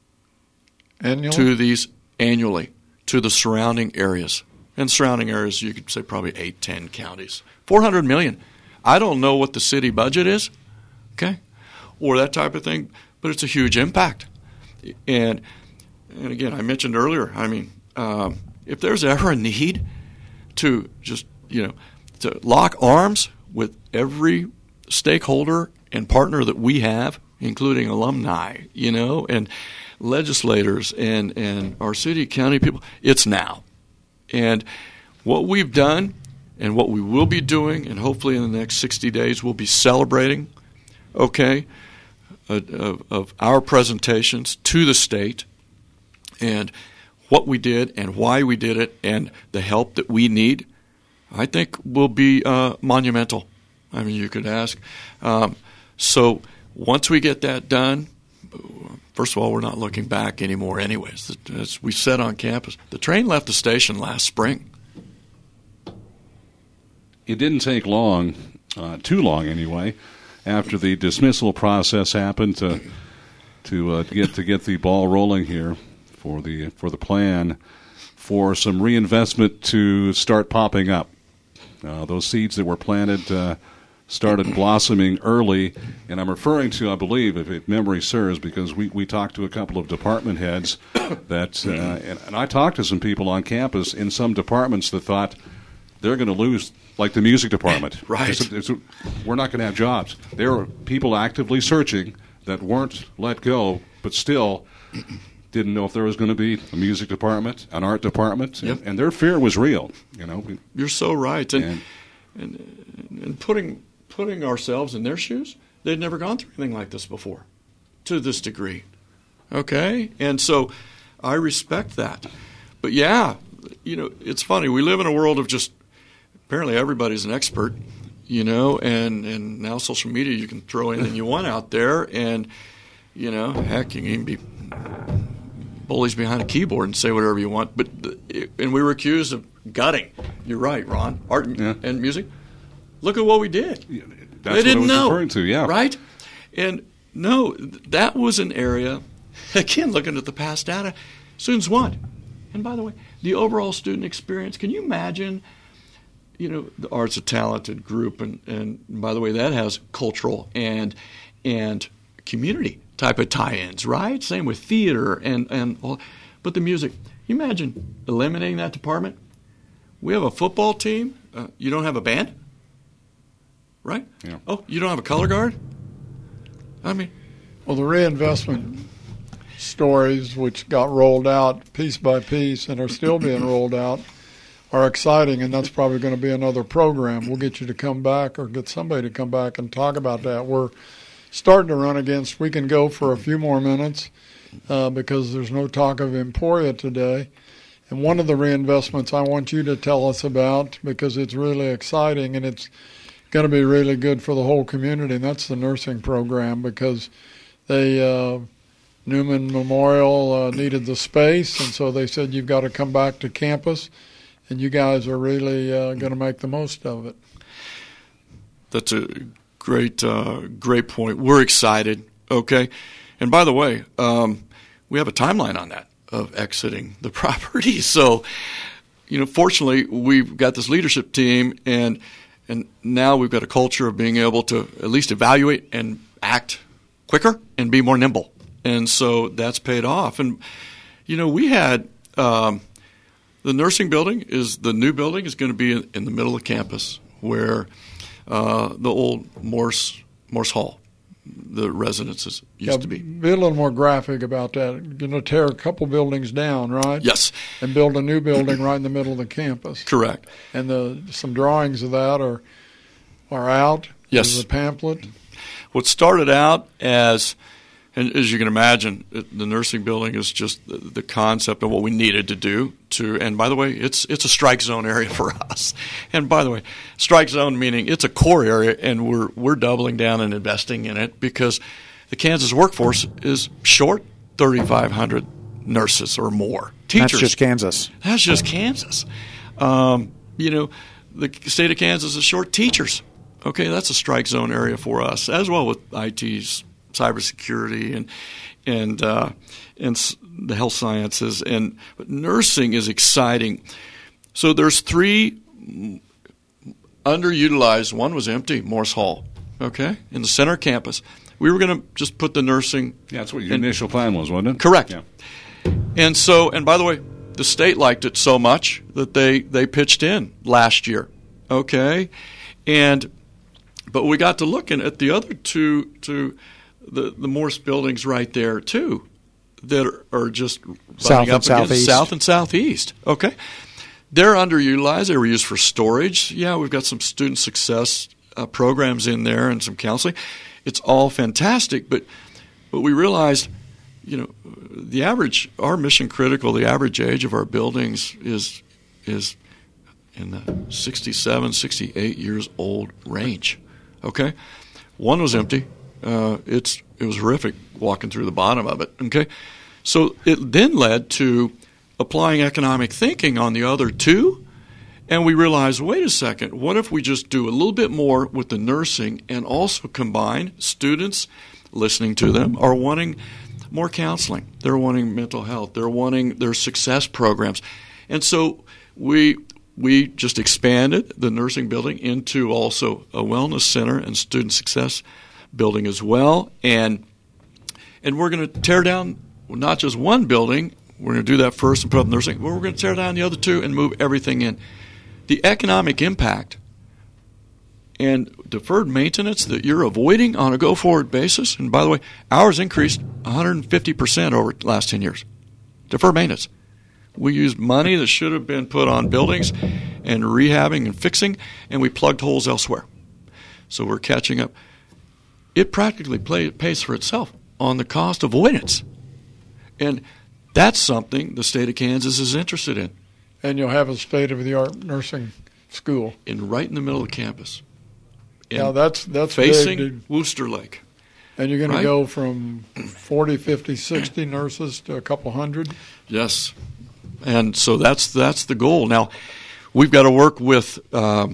annually to the surrounding areas. And surrounding areas, you could say probably 8-10 counties. $400 million. I don't know what the city budget is, okay, or that type of thing, but it's a huge impact. And again, I mentioned earlier, if there's ever a need to just, to lock arms with every stakeholder and partner that we have, including alumni, and legislators and our city, county people, it's now. And what we've done and what we will be doing, and hopefully in the next 60 days we'll be celebrating, of our presentations to the state and what we did and why we did it and the help that we need, I think will be monumental. You could ask. So once we get that done, first of all, we're not looking back anymore anyways. As we said on campus, the train left the station last spring. It didn't take long, too long anyway, after the dismissal process happened to get the ball rolling here for the plan for some reinvestment to start popping up. Those seeds that were planted started blossoming early, and I'm referring to, I believe, if memory serves, because we talked to a couple of department heads that, and I talked to some people on campus in some departments that thought they're going to lose, like the music department. Right. We're not going to have jobs. There are people actively searching that weren't let go, but still didn't know if there was going to be a music department, an art department, Yep. and their fear was real. You're so right. And putting ourselves in their shoes, they'd never gone through anything like this before, to this degree. Okay? And so I respect that. But yeah, it's funny. We live in a world of just, apparently everybody's an expert, and now social media, you can throw anything you want out there, and, heck, you can even be bullies behind a keyboard and say whatever you want. And we were accused of gutting. You're right, Ron. Art and music. Look at what we did. That's they didn't what I was know. referring to, yeah. Right? And no, that was an area, again, looking at the past data, students want. And by the way, the overall student experience, can you imagine, the art's a talented group, and by the way, that has cultural and community type of tie-ins, right? Same with theater and all. But the music, you imagine eliminating that department? We have a football team. You don't have a band? Right? Yeah. Oh, you don't have a color guard? I mean. Well, the reinvestment stories, which got rolled out piece by piece and are still being rolled out, are exciting, and that's probably going to be another program. We'll get you to come back or get somebody to come back and talk about that. We're starting to run against, we can go for a few more minutes because there's no talk of Emporia today. And one of the reinvestments I want you to tell us about, because it's really exciting and it's going to be really good for the whole community, and that's the nursing program, because they Newman Memorial needed the space, and so they said you've got to come back to campus, and you guys are really going to make the most of it. That's a great point. We're excited, okay? And by the way, we have a timeline on that of exiting the property. So, fortunately, we've got this leadership team, and now we've got a culture of being able to at least evaluate and act quicker and be more nimble. And so that's paid off. And, we had the nursing building the new building is going to be in the middle of campus where the old Morse Hall, the residences used to be. Be a little more graphic about that. Tear a couple buildings down, right? Yes. And build a new building right in the middle of the campus. Correct. And some drawings of that are out. Yes. There's a pamphlet. What started out as you can imagine, the nursing building is just the concept of what we needed to do. And by the way, it's a strike zone area for us. And by the way, strike zone meaning it's a core area, and we're doubling down and investing in it because the Kansas workforce is short 3,500 nurses or more. Teachers. That's just Kansas. That's just Kansas. The state of Kansas is short teachers. Okay, that's a strike zone area for us, as well with IT's cybersecurity and the health sciences, but nursing is exciting. So there's 3 underutilized. One was empty, Morse Hall, okay, in the center of campus. We were going to just put the nursing. Yeah, that's what your initial plan was, wasn't it? Correct. Yeah. And by the way, the state liked it so much that they pitched in last year, okay, but we got to looking at the other two. The Morse buildings right there, too, that are just south and southeast. South and southeast, okay? They're underutilized. They were used for storage. Yeah, we've got some student success programs in there and some counseling. It's all fantastic, but we realized, our mission critical, the average age of our buildings is in the 67, 68 years old range, okay? One was empty. It's horrific walking through the bottom of it. Okay, so it then led to applying economic thinking on the other two, and we realized, wait a second, what if we just do a little bit more with the nursing and also combine students listening to them are wanting more counseling, they're wanting mental health, they're wanting their success programs, and so we just expanded the nursing building into also a wellness center and student success building as well, and we're going to tear down not just one building. We're going to do that first and put up nursing. But we're going to tear down the other two and move everything in. The economic impact and deferred maintenance that you're avoiding on a go-forward basis, and by the way, ours increased 150% over the last 10 years. Deferred maintenance. We used money that should have been put on buildings and rehabbing and fixing, and we plugged holes elsewhere. So we're catching up. It practically pays for itself on the cost avoidance. And that's something the state of Kansas is interested in. And you'll have a state-of-the-art nursing school. Right in the middle of the campus. Yeah, that's facing big. Wooster Lake. And you're going to go from 40, 50, 60 nurses to a couple hundred? Yes. And so that's the goal. Now, we've got to work with, our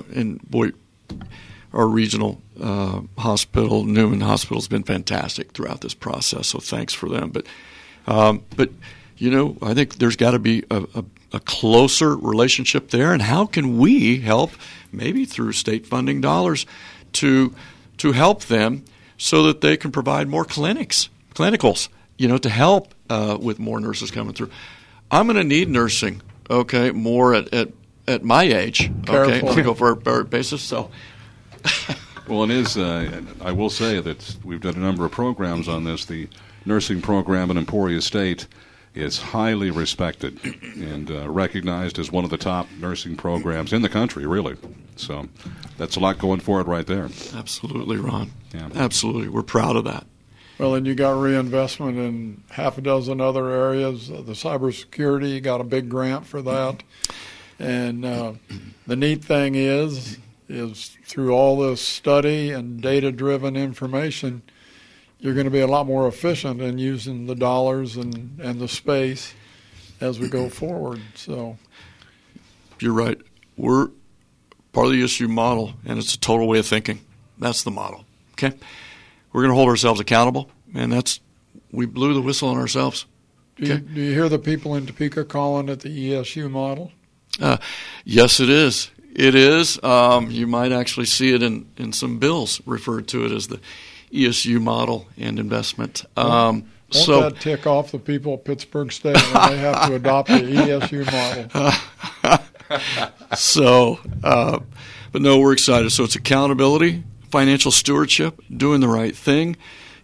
regional hospital, Newman Hospital, has been fantastic throughout this process, so thanks for them. But I think there's got to be a closer relationship there, and how can we help, maybe through state funding dollars, to help them so that they can provide more clinicals, to help with more nurses coming through. I'm going to need nursing, okay, more at my age, okay, on a go-forward basis. So, well, it is. I will say that we've done a number of programs on this. The nursing program in Emporia State is highly respected and recognized as one of the top nursing programs in the country, really. So that's a lot going for it right there. Absolutely, Ron. Yeah. Absolutely. We're proud of that. Well, and you got reinvestment in half a dozen other areas. The cybersecurity, you got a big grant for that. And the neat thing is through all this study and data-driven information, you're going to be a lot more efficient in using the dollars and the space as we go forward. So, you're right. We're part of the ESU model, and it's a total way of thinking. That's the model. Okay, we're going to hold ourselves accountable, and we blew the whistle on ourselves. Okay? Do you hear the people in Topeka calling it the ESU model? Yes, it is. It is. You might actually see it in some bills referred to it as the ESU model and investment. Won't that tick off the people at Pittsburgh State when they have to adopt the ESU model? So, but no, we're excited. So it's accountability, financial stewardship, doing the right thing,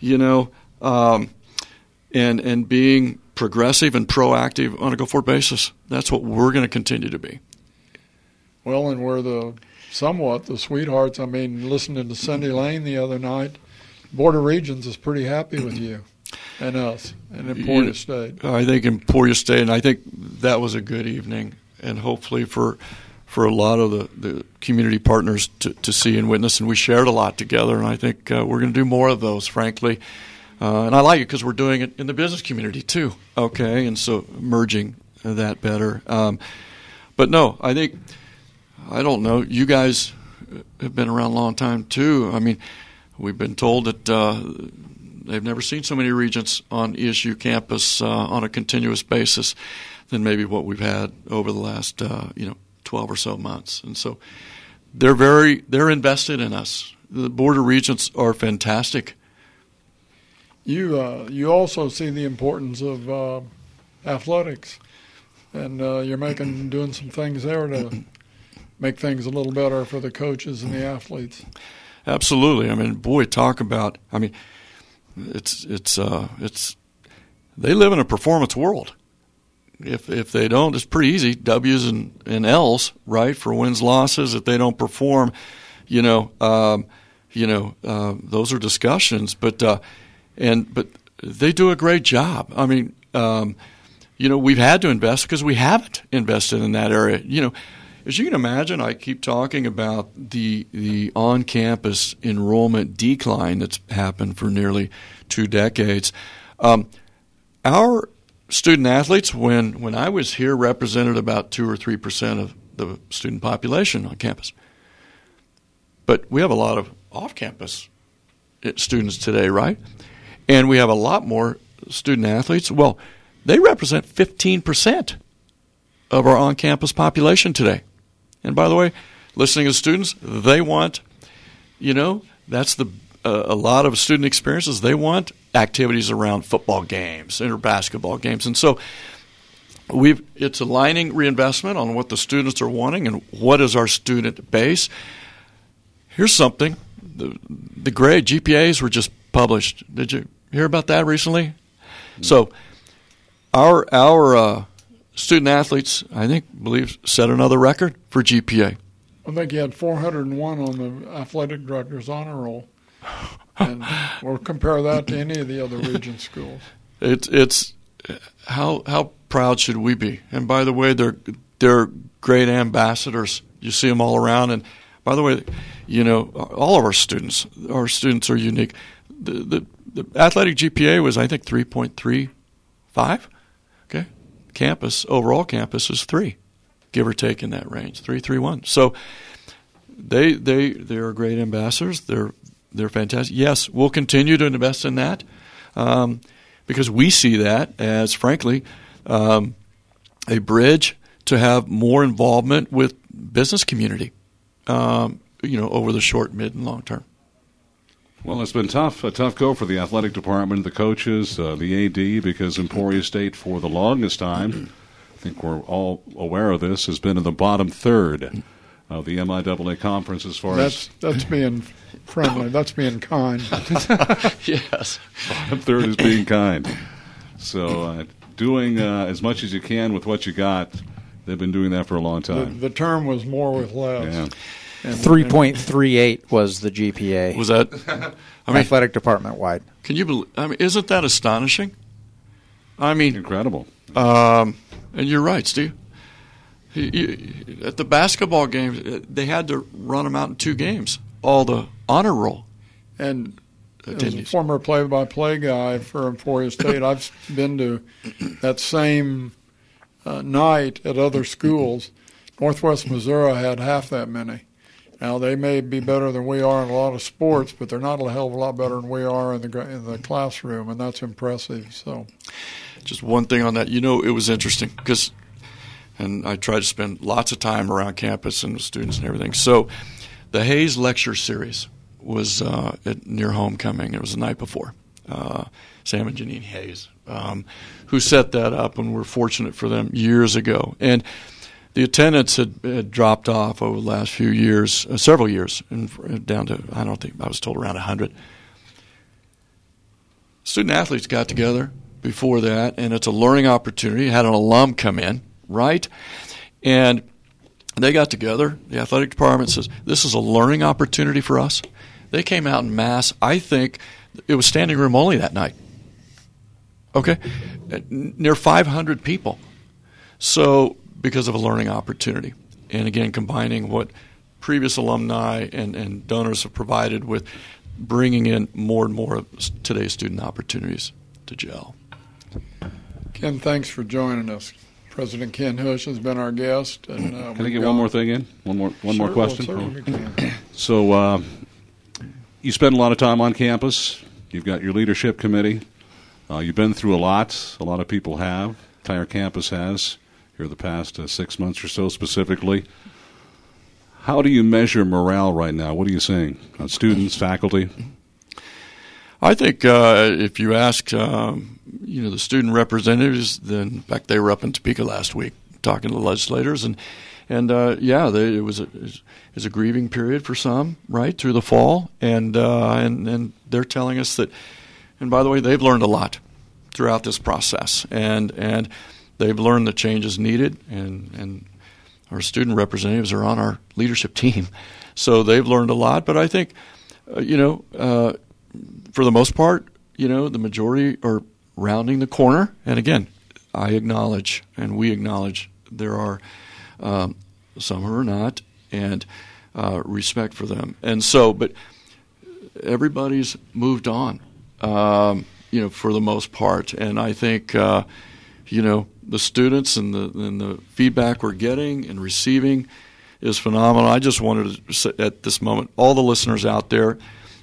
and being progressive and proactive on a go-forward basis. That's what we're going to continue to be. Well, and we're somewhat the sweethearts. I mean, listening to Cindy Lane the other night, Board of Regents is pretty happy with you and us and Emporia State. I think Emporia State, and I think that was a good evening, and hopefully for a lot of the community partners to see and witness, and we shared a lot together, and I think we're going to do more of those, frankly. And I like it because we're doing it in the business community too, okay, and so merging that better. But no, I don't know, you guys have been around a long time too. I mean, we've been told that they've never seen so many regents on ESU campus on a continuous basis than maybe what we've had over the last 12 or so months. And so they're invested in us. The Board of Regents are fantastic. You also see the importance of athletics, and you're doing some things there to make things a little better for the coaches and the athletes. Absolutely. I mean, boy, talk about. I mean, it's they live in a performance world. If they don't, it's pretty easy. W's and L's, right, for wins, losses. If they don't perform, those are discussions. But they do a great job. I mean, we've had to invest because we haven't invested in that area. as you can imagine, I keep talking about the on-campus enrollment decline that's happened for nearly 2 decades. Our student athletes, when I was here, represented about 2 or 3% of the student population on campus. But we have a lot of off-campus students today, right? And we have a lot more student athletes. Well, they represent 15% of our on-campus population today. And by the way, listening to students, they want, that's a lot of student experiences. They want activities around football games or basketball games. And so it's aligning reinvestment on what the students are wanting and what is our student base. Here's something. The grade GPAs were just published. Did you hear about that recently? Mm-hmm. So our student athletes, I believe, set another record for GPA. I think he had 401 on the athletic director's honor roll. And we'll compare that to any of the other region schools. It's how proud should we be? And by the way, they're great ambassadors. You see them all around. And by the way, all of our students are unique. The athletic GPA was, I think, 3.35. Okay, overall campus is 3, give or take in that range, 3.31. So they are great ambassadors. They're fantastic. Yes, we'll continue to invest in that because we see that as, frankly, a bridge to have more involvement with business community, over the short, mid, and long term. Well, it's been a tough go for the athletic department, the coaches, the AD, because Emporia State, for the longest time, I think we're all aware of this, has been in the bottom third of the MIAA conference as far as... That's being friendly. That's being kind. Yes. Bottom third is being kind. So doing as much as you can with what you got, they've been doing that for a long time. The term was more with less. Yeah. 3.38 was the GPA. Was that? Athletic department wide. Can you believe? Isn't that astonishing? Incredible. And you're right, Steve. At the basketball games, they had to run them out in 2 games, all the honor roll. And as a former play-by-play guy for Emporia State, I've been to that same night at other schools. Northwest Missouri had half that many. Now, they may be better than we are in a lot of sports, but they're not a hell of a lot better than we are in the classroom, and that's impressive. So, just one thing on that. it was interesting because, and I try to spend lots of time around campus and with students and everything. So, the Hayes Lecture Series was near homecoming. It was the night before. Sam and Janine Hayes, who set that up, and we're fortunate for them years ago. And the attendance had dropped off over the last few years, several years, and down to, I was told around 100. Student athletes got together before that, and it's a learning opportunity. Had an alum come in, right? And they got together. The athletic department says, this is a learning opportunity for us. They came out en masse. I think it was standing room only that night. Okay? Near 500 people. So, because of a learning opportunity. And again, combining what previous alumni and donors have provided with bringing in more and more of today's student opportunities to gel. Ken, thanks for joining us. President Ken Hush has been our guest. And, can I get one more thing in? One more question? Certainly. So you spend a lot of time on campus. You've got your leadership committee. You've been through a lot. A lot of people have. Entire campus has. Here the past 6 months or so specifically. How do you measure morale right now? What are you seeing on students, faculty? I think if you ask, the student representatives, then in fact they were up in Topeka last week talking to legislators, it was a grieving period for some, right, through the fall, and they're telling us that, and by the way, they've learned a lot throughout this process, and they've learned the changes needed, and our student representatives are on our leadership team. So they've learned a lot. But I think, for the most part, the majority are rounding the corner. And again, I acknowledge, and we acknowledge, there are some who are not, and respect for them. And so, but everybody's moved on, for the most part. And I think, the students and the feedback we're getting and receiving is phenomenal. I just wanted to say at this moment, all the listeners out there,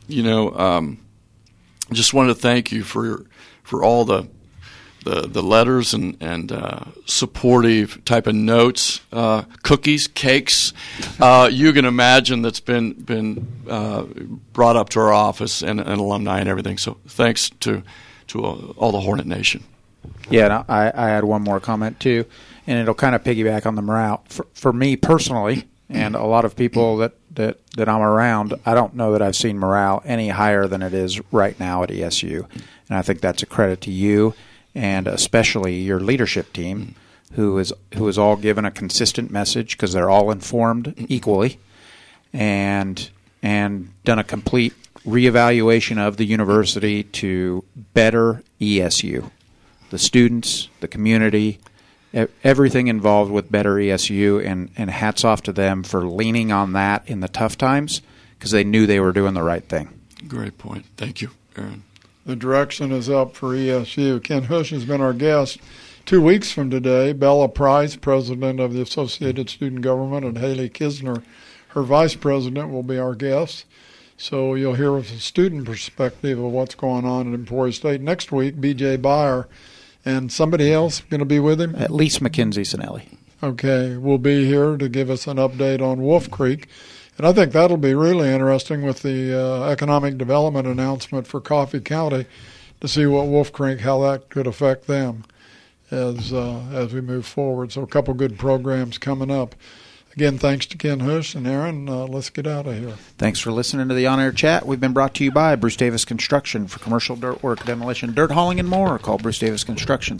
just wanted to thank you for all the letters and supportive type of notes, cookies, cakes, you can imagine that's been brought up to our office and alumni and everything. So thanks to all the Hornet Nation. Yeah, and I had one more comment too, and it'll kind of piggyback on the morale. For me personally, and a lot of people that I'm around, I don't know that I've seen morale any higher than it is right now at ESU. And I think that's a credit to you and especially your leadership team, who is all given a consistent message because they're all informed equally, and done a complete reevaluation of the university to better ESU, the students, the community, everything involved with better ESU, and hats off to them for leaning on that in the tough times because they knew they were doing the right thing. Great point. Thank you, Aaron. The direction is up for ESU. Ken Hush has been our guest. 2 weeks from today, Bella Price, president of the Associated Student Government, and Haley Kisner, her vice president, will be our guests. So you'll hear with a student perspective of what's going on at Emporia State. Next week, B.J. Byer and somebody else going to be with him? At least Mackenzie Sinelli. Okay, we'll be here to give us an update on Wolf Creek. And I think that'll be really interesting with the economic development announcement for Coffee County to see what Wolf Creek, how that could affect them as we move forward. So a couple good programs coming up. Again, thanks to Ken Hush and Aaron. Let's get out of here. Thanks for listening to the On Air Chat. We've been brought to you by Bruce Davis Construction for commercial dirt work, demolition, dirt hauling, and more. Call Bruce Davis Construction,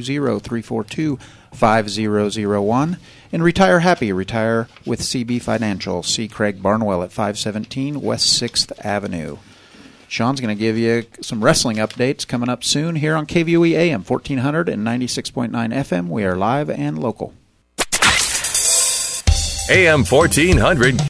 620-342-5001. And retire happy. Retire with CB Financial. See Craig Barnwell at 517 West 6th Avenue. Sean's going to give you some wrestling updates coming up soon here on KVOE AM 1400 and 96.9 FM. We are live and local. AM 1400